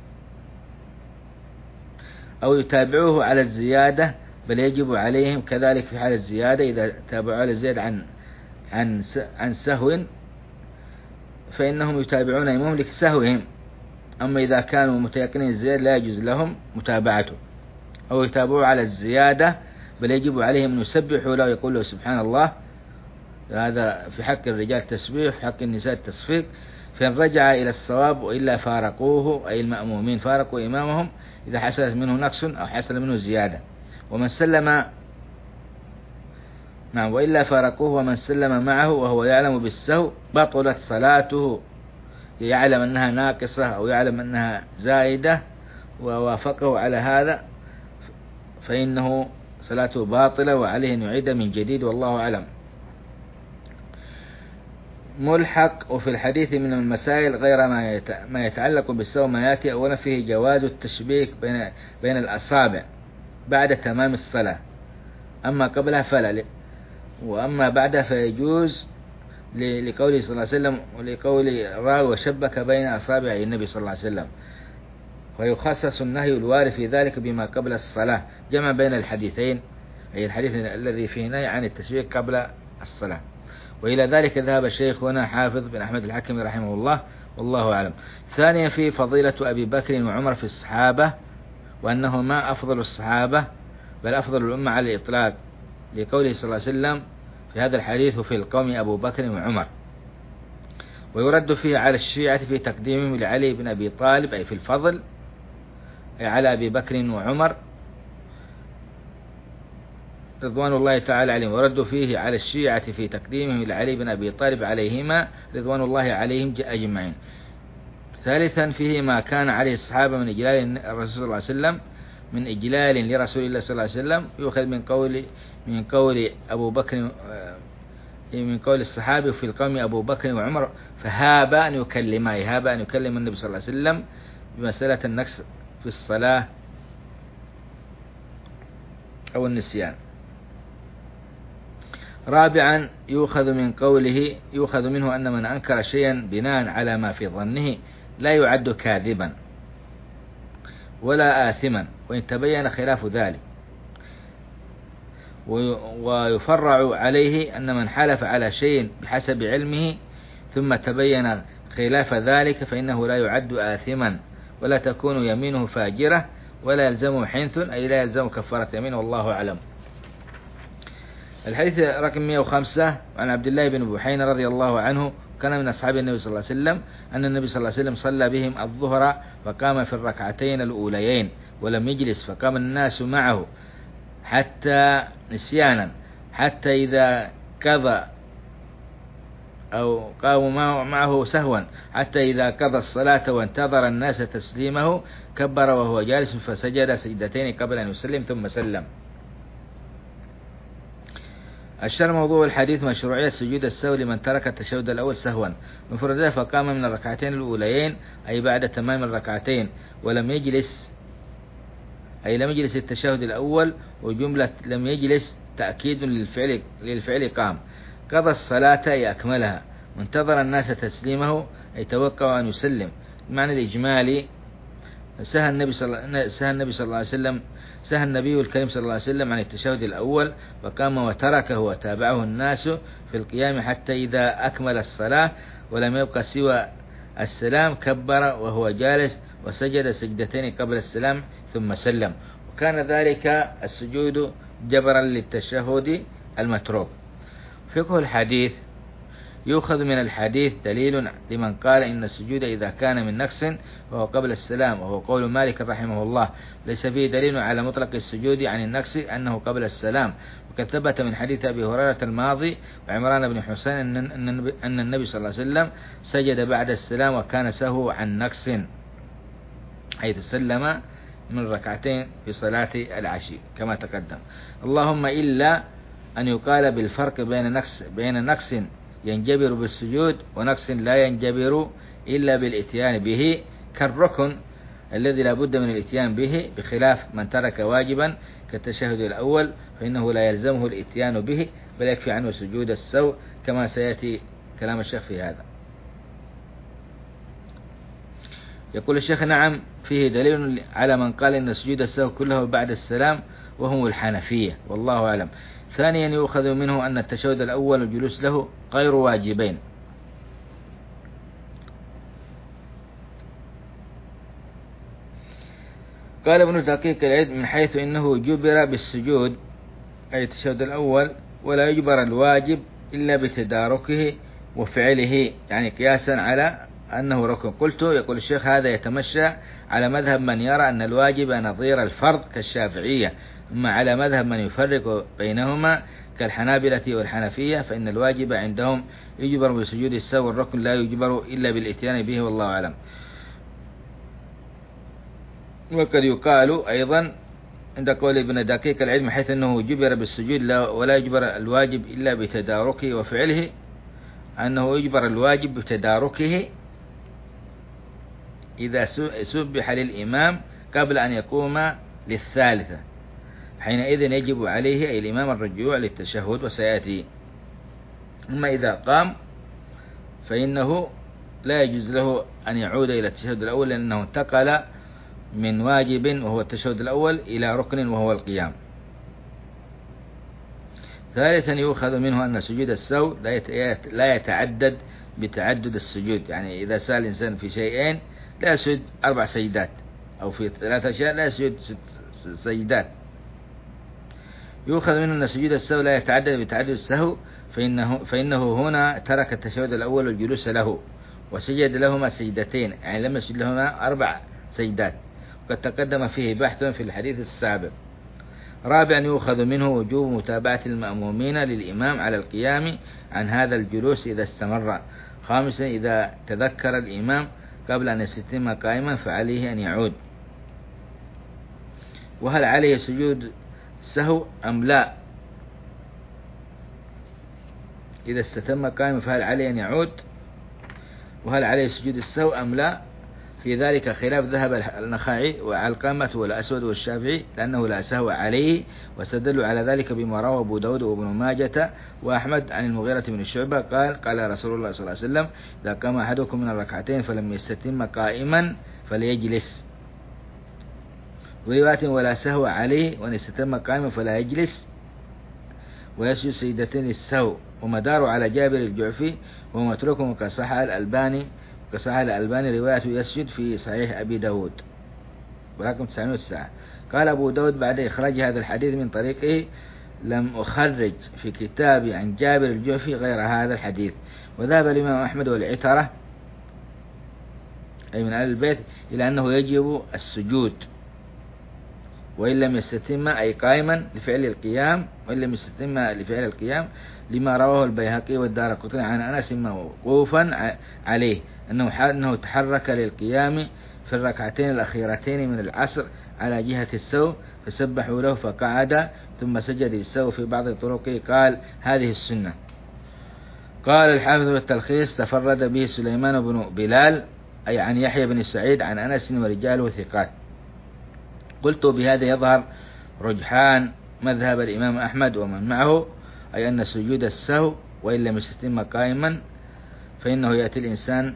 أو يتابعوه على الزيادة، بل يجب عليهم كذلك في حال الزيادة إذا تابعوا على الزيادة عن عن عن سهو فإنهم يتابعون إمامهم لسهوهم. أما إذا كانوا متيقنين الزيادة لا يجوز لهم متابعته، أو يتابعوا على الزيادة، بل يجب عليهم أن يسبحوا له ويقولوا سبحان الله. هذا في حق الرجال تسبيح، حق النساء التصفيق. فإن رجع إلى الصواب وإلا فارقوه، أي المأمومين فارقوا إمامهم إذا حصلت منه نقص أو حصل منه زيادة. ومن سلم نعم وإلا فارقوه ومن سلم معه وهو يعلم بالسهو بطلت صلاته، يعلم أنها ناقصة أو يعلم أنها زائدة ووافقه على هذا، فإنه صلاته باطلة وعليه أن يعيد من جديد، والله أعلم. ملحق: وفي الحديث من المسائل غير ما يتعلق بالسهو ما يأتي. أولا فيه جواز التشبيك بين بين الأصابع بعد تمام الصلاة، أما قبلها فلا، وأما بعدها فيجوز لقوله صلى الله عليه وسلم ولقول راوي وشبك بين أصابع النبي صلى الله عليه وسلم، ويخصص النهي الوارد في ذلك بما قبل الصلاة، جمع بين الحديثين، أي الحديث الذي فيه نهي عن التشبيك قبل الصلاة. وإلى ذلك ذهب شيخنا حافظ بن أحمد الحكمي رحمه الله، والله أعلم. ثانيا في فضيلة أبي بكر وعمر في الصحابة، وأنهما أفضل الصحابة بل أفضل الأمة على الإطلاق، لقوله صلى الله عليه وسلم في هذا الحديث: وفي القوم أبو بكر وعمر. ويرد فيه على الشيعة في تقديمهم لعلي بن أبي طالب، أي في الفضل، أي على أبي بكر وعمر رضوان الله تعالى عليهم. ورد فيه على الشيعة في تقديمهم لعلي بن أبي طالب عليهما رضوان الله عليهم أجمعين. ثالثا فيه ما كان عليه الصحابة من إجلال الرسول صلى الله عليه وسلم من إجلال لرسول الله صلى الله عليه وسلم، يؤخذ من قول من قول أبو بكر من قول الصحابي: في القوم أبو بكر وعمر فهاب أن يكلما، يهاب أن يكلم النبي صلى الله عليه وسلم بمسألة النقص في الصلاة أو النسيان. رابعا يؤخذ من قوله يؤخذ منه أن من أنكر شيئا بناء على ما في ظنه لا يعد كاذبا ولا آثما وإن تبين خلاف ذلك. ويفرع عليه أن من حلف على شيء بحسب علمه ثم تبين خلاف ذلك فإنه لا يعد آثما ولا تكون يمينه فاجرة ولا يلزمه حنث، أي لا يلزمه كفارة يمين، والله أعلم. الحديث رقم مئة وخمسة عن عبد الله بن بحينة رضي الله عنه، كان من أصحاب النبي صلى الله عليه وسلم، أن النبي صلى الله عليه وسلم صلى بهم الظهر فقام في الركعتين الأوليين ولم يجلس، فقام الناس معه حتى نسيانا حتى إذا قضى أو قاموا معه سهوا حتى إذا قضى الصلاة وانتظر الناس تسليمه كبر وهو جالس فسجد سجدتين قبل أن يسلم ثم سلم. الشر موضوع الحديث مشروعية سجود السهو لمن ترك التشهد الأول سهوا مفردا فقام من الركعتين الأوليين، أي بعد تمام الركعتين، ولم يجلس، أي لم يجلس التشهد الأول، وجملة لم يجلس تأكيد للفعل للفعل قام. قضى الصلاة أي أكملها، وانتظر الناس تسليمه أي توقع أن يسلم. المعنى الإجمالي سهى النبي صلى سهى النبي صلى الله عليه وسلم سهى النبي الكريم صلى الله عليه وسلم عن التشهد الأول فقام وتركه وتابعه الناس في القيام حتى إذا أكمل الصلاة ولم يبقى سوى السلام كبر وهو جالس وسجد سجدتين قبل السلام ثم سلم، وكان ذلك السجود جبرا للتشهد المتروك. فقه الحديث: يؤخذ من الحديث دليل لمن قال إن السجود إذا كان من نقص وهو قبل السلام، وهو قول مالك رحمه الله، ليس فيه دليل على مطلق السجود عن النقص أنه قبل السلام. وقد ثبت من حديث أبي هريرة الماضي وعمران بن حسين أن النبي صلى الله عليه وسلم سجد بعد السلام وكان سهو عن نقص، حيث سلم من ركعتين في صلاة العشي كما تقدم. اللهم إلا أن يقال بالفرق بين نقص بين نقص ينجبر بالسجود ونقص لا ينجبر إلا بالإتيان به، كالركن الذي لا بد من الإتيان به، بخلاف من ترك واجبا كالتشهد الأول فإنه لا يلزمه الإتيان به، بل يكفي عنه سجود السهو، كما سيأتي كلام الشيخ في هذا. يقول الشيخ: نعم، فيه دليل على من قال إن سجود السهو كله بعد السلام، وهم الحنفية، والله أعلم. ثانيا، يؤخذ منه أن التشهد الأول والجلوس له غير واجبين. قال ابن دقيق العيد: من حيث إنه جبر بالسجود، أي التشهد الأول، ولا يجبر الواجب إلا بتداركه وفعله، يعني قياسا على أنه ركن. قلت: يقول الشيخ: هذا يتمشى على مذهب من يرى أن الواجب نظير الفرض كالشافعية، أما على مذهب من يفرق بينهما كالحنابلة والحنفية فإن الواجب عندهم يجبر بسجود السهو، والركن لا يجبر إلا بالإتيان به، والله أعلم. وقد يقال أيضا عند قول ابن دقيق العيد: من حيث أنه جبر بالسجود ولا يجبر الواجب إلا بتداركه وفعله، أنه يجبر الواجب بتداركه إذا سبح للإمام قبل أن يقوم للثالثة، حينئذ يجب عليه أي الإمام الرجوع للتشهد، وسيأتي. أما إذا قام فإنه لا يجوز له أن يعود إلى التشهد الأول، لأنه انتقل من واجب وهو التشهد الأول إلى ركن وهو القيام. ثالثا، يؤخذ منه أن سجود السهو لا يتعدد بتعدد السجود، يعني إذا سأل الإنسان في شيئين لا يسجد أربع سجدات، أو في ثلاثة أشياء لا يسجد ست سجدات. يؤخذ منه أن سجود السهو لا يتعدد بتعدد السهو، فإنه, فإنه هنا ترك التشهد الأول والجلوس له وسجد لهما سجدتين، يعني لم يسجد لهما أربع سجدات، وقد تقدم فيه بحث في الحديث السابق. رابعا، يؤخذ منه وجوب متابعة المأمومين للإمام على القيام عن هذا الجلوس إذا استمر. خامسا، إذا تذكر الإمام قبل أن يستتم قائما فعليه أن يعود. وهل عليه سجود سهو أم لا؟ إذا استتم قائما فهل عليه أن يعود؟ وهل عليه سجود السهو أم لا؟ في ذلك خلاف ذهب النخعي وعلقمة والأسود والشافعي، لأنه لا سهو عليه، واستدلوا على ذلك بما روى أبو داود وابن ماجة وأحمد عن المغيرة بن شعبة قال: قال رسول الله صلى الله عليه وسلم: إذا قام أحدكم من الركعتين فلم يستتم قائما فليجلس. ورواية: ولا سهو عليه، وأن يستتم قائما فلا يجلس ويسجد سجدتين السهو. ومدار على جابر الجعفي وهو متروك كصحح الألباني كصحح الألباني رواية يسجد في صحيح أبي داود برقم تسعمائة وتسعة. قال أبو داود بعد إخراج هذا الحديث من طريقه: لم أخرج في كتابي عن جابر الجعفي غير هذا الحديث. وذهب الإمام أحمد والعترة أي من أهل البيت إلى أنه يجب السجود وإن لم يستتم، أي قائما لفعل القيام، وإن لم يستتم لفعل القيام، لما رواه البيهقي والدارقطني عن أنس موقوفا عليه أنه أنه تحرك للقيام في الركعتين الأخيرتين من العصر على جهة السهو فسبحوا له فقعد ثم سجد للسهو. في بعض طرقه قال: هذه السنة. قال الحافظ والتلخيص: تفرد به سليمان بن بلال أي عن يحيى بن سعيد عن أنس ورجاله ثقات. قلت: بهذا يظهر رجحان مذهب الإمام أحمد ومن معه، أي أن سجود السهو وإن لم يستتم قائما فإنه يأتي الإنسان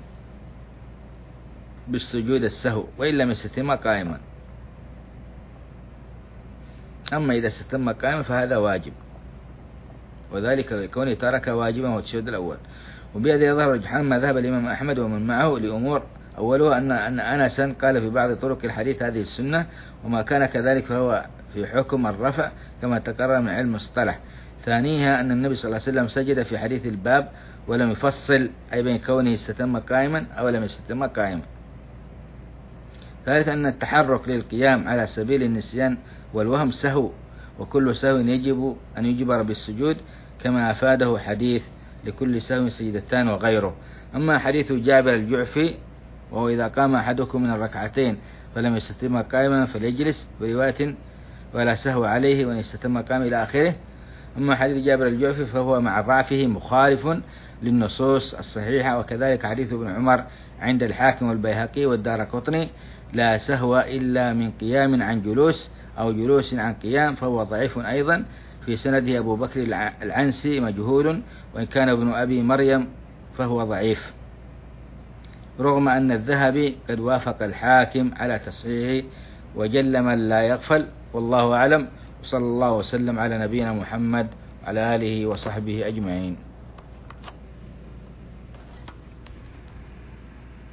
بالسجود السهو وإن لم يستتم قائما، أما إذا استتم قائما فهذا واجب، وذلك لكونه ترك واجبا هو التشهد الأول. وبهذا يظهر رجحان مذهب الإمام أحمد ومن معه لأمور: أولها أن أن أنسا قال في بعض طرق الحديث هذه السنة، وما كان كذلك فهو في حكم الرفع كما تقرر من علم المصطلح. ثانيها أن النبي صلى الله عليه وسلم سجد في حديث الباب ولم يفصل أي بين كونه استتم قائما أو لم يستتم قائما. ثالثا أن التحرك للقيام على سبيل النسيان والوهم سهو، وكل سهو يجب أن يجبر بالسجود كما أفاده حديث لكل سهو سجدتان وغيره. أما حديث جابر الجعفي وهو إذا قام أحدكم من الركعتين فلم يستتم قائما فليجلس، برواية ولا سهو عليه وإن استتم قائما إلى آخره. أما حديث جابر الجعفي فهو مع ضعفه مخالف للنصوص الصحيحة، وكذلك حديث ابن عمر عند الحاكم والبيهقي والدارقطني لا سهو إلا من قيام عن جلوس أو جلوس عن قيام، فهو ضعيف أيضا. في سنده أبو بكر العنسي مجهول، وإن كان ابن أبي مريم فهو ضعيف، رغم أن الذهبي قد وافق الحاكم على تصحيحه وجل من لا يغفل. والله أعلم، وصلى الله وسلم على نبينا محمد وعلى آله وصحبه أجمعين.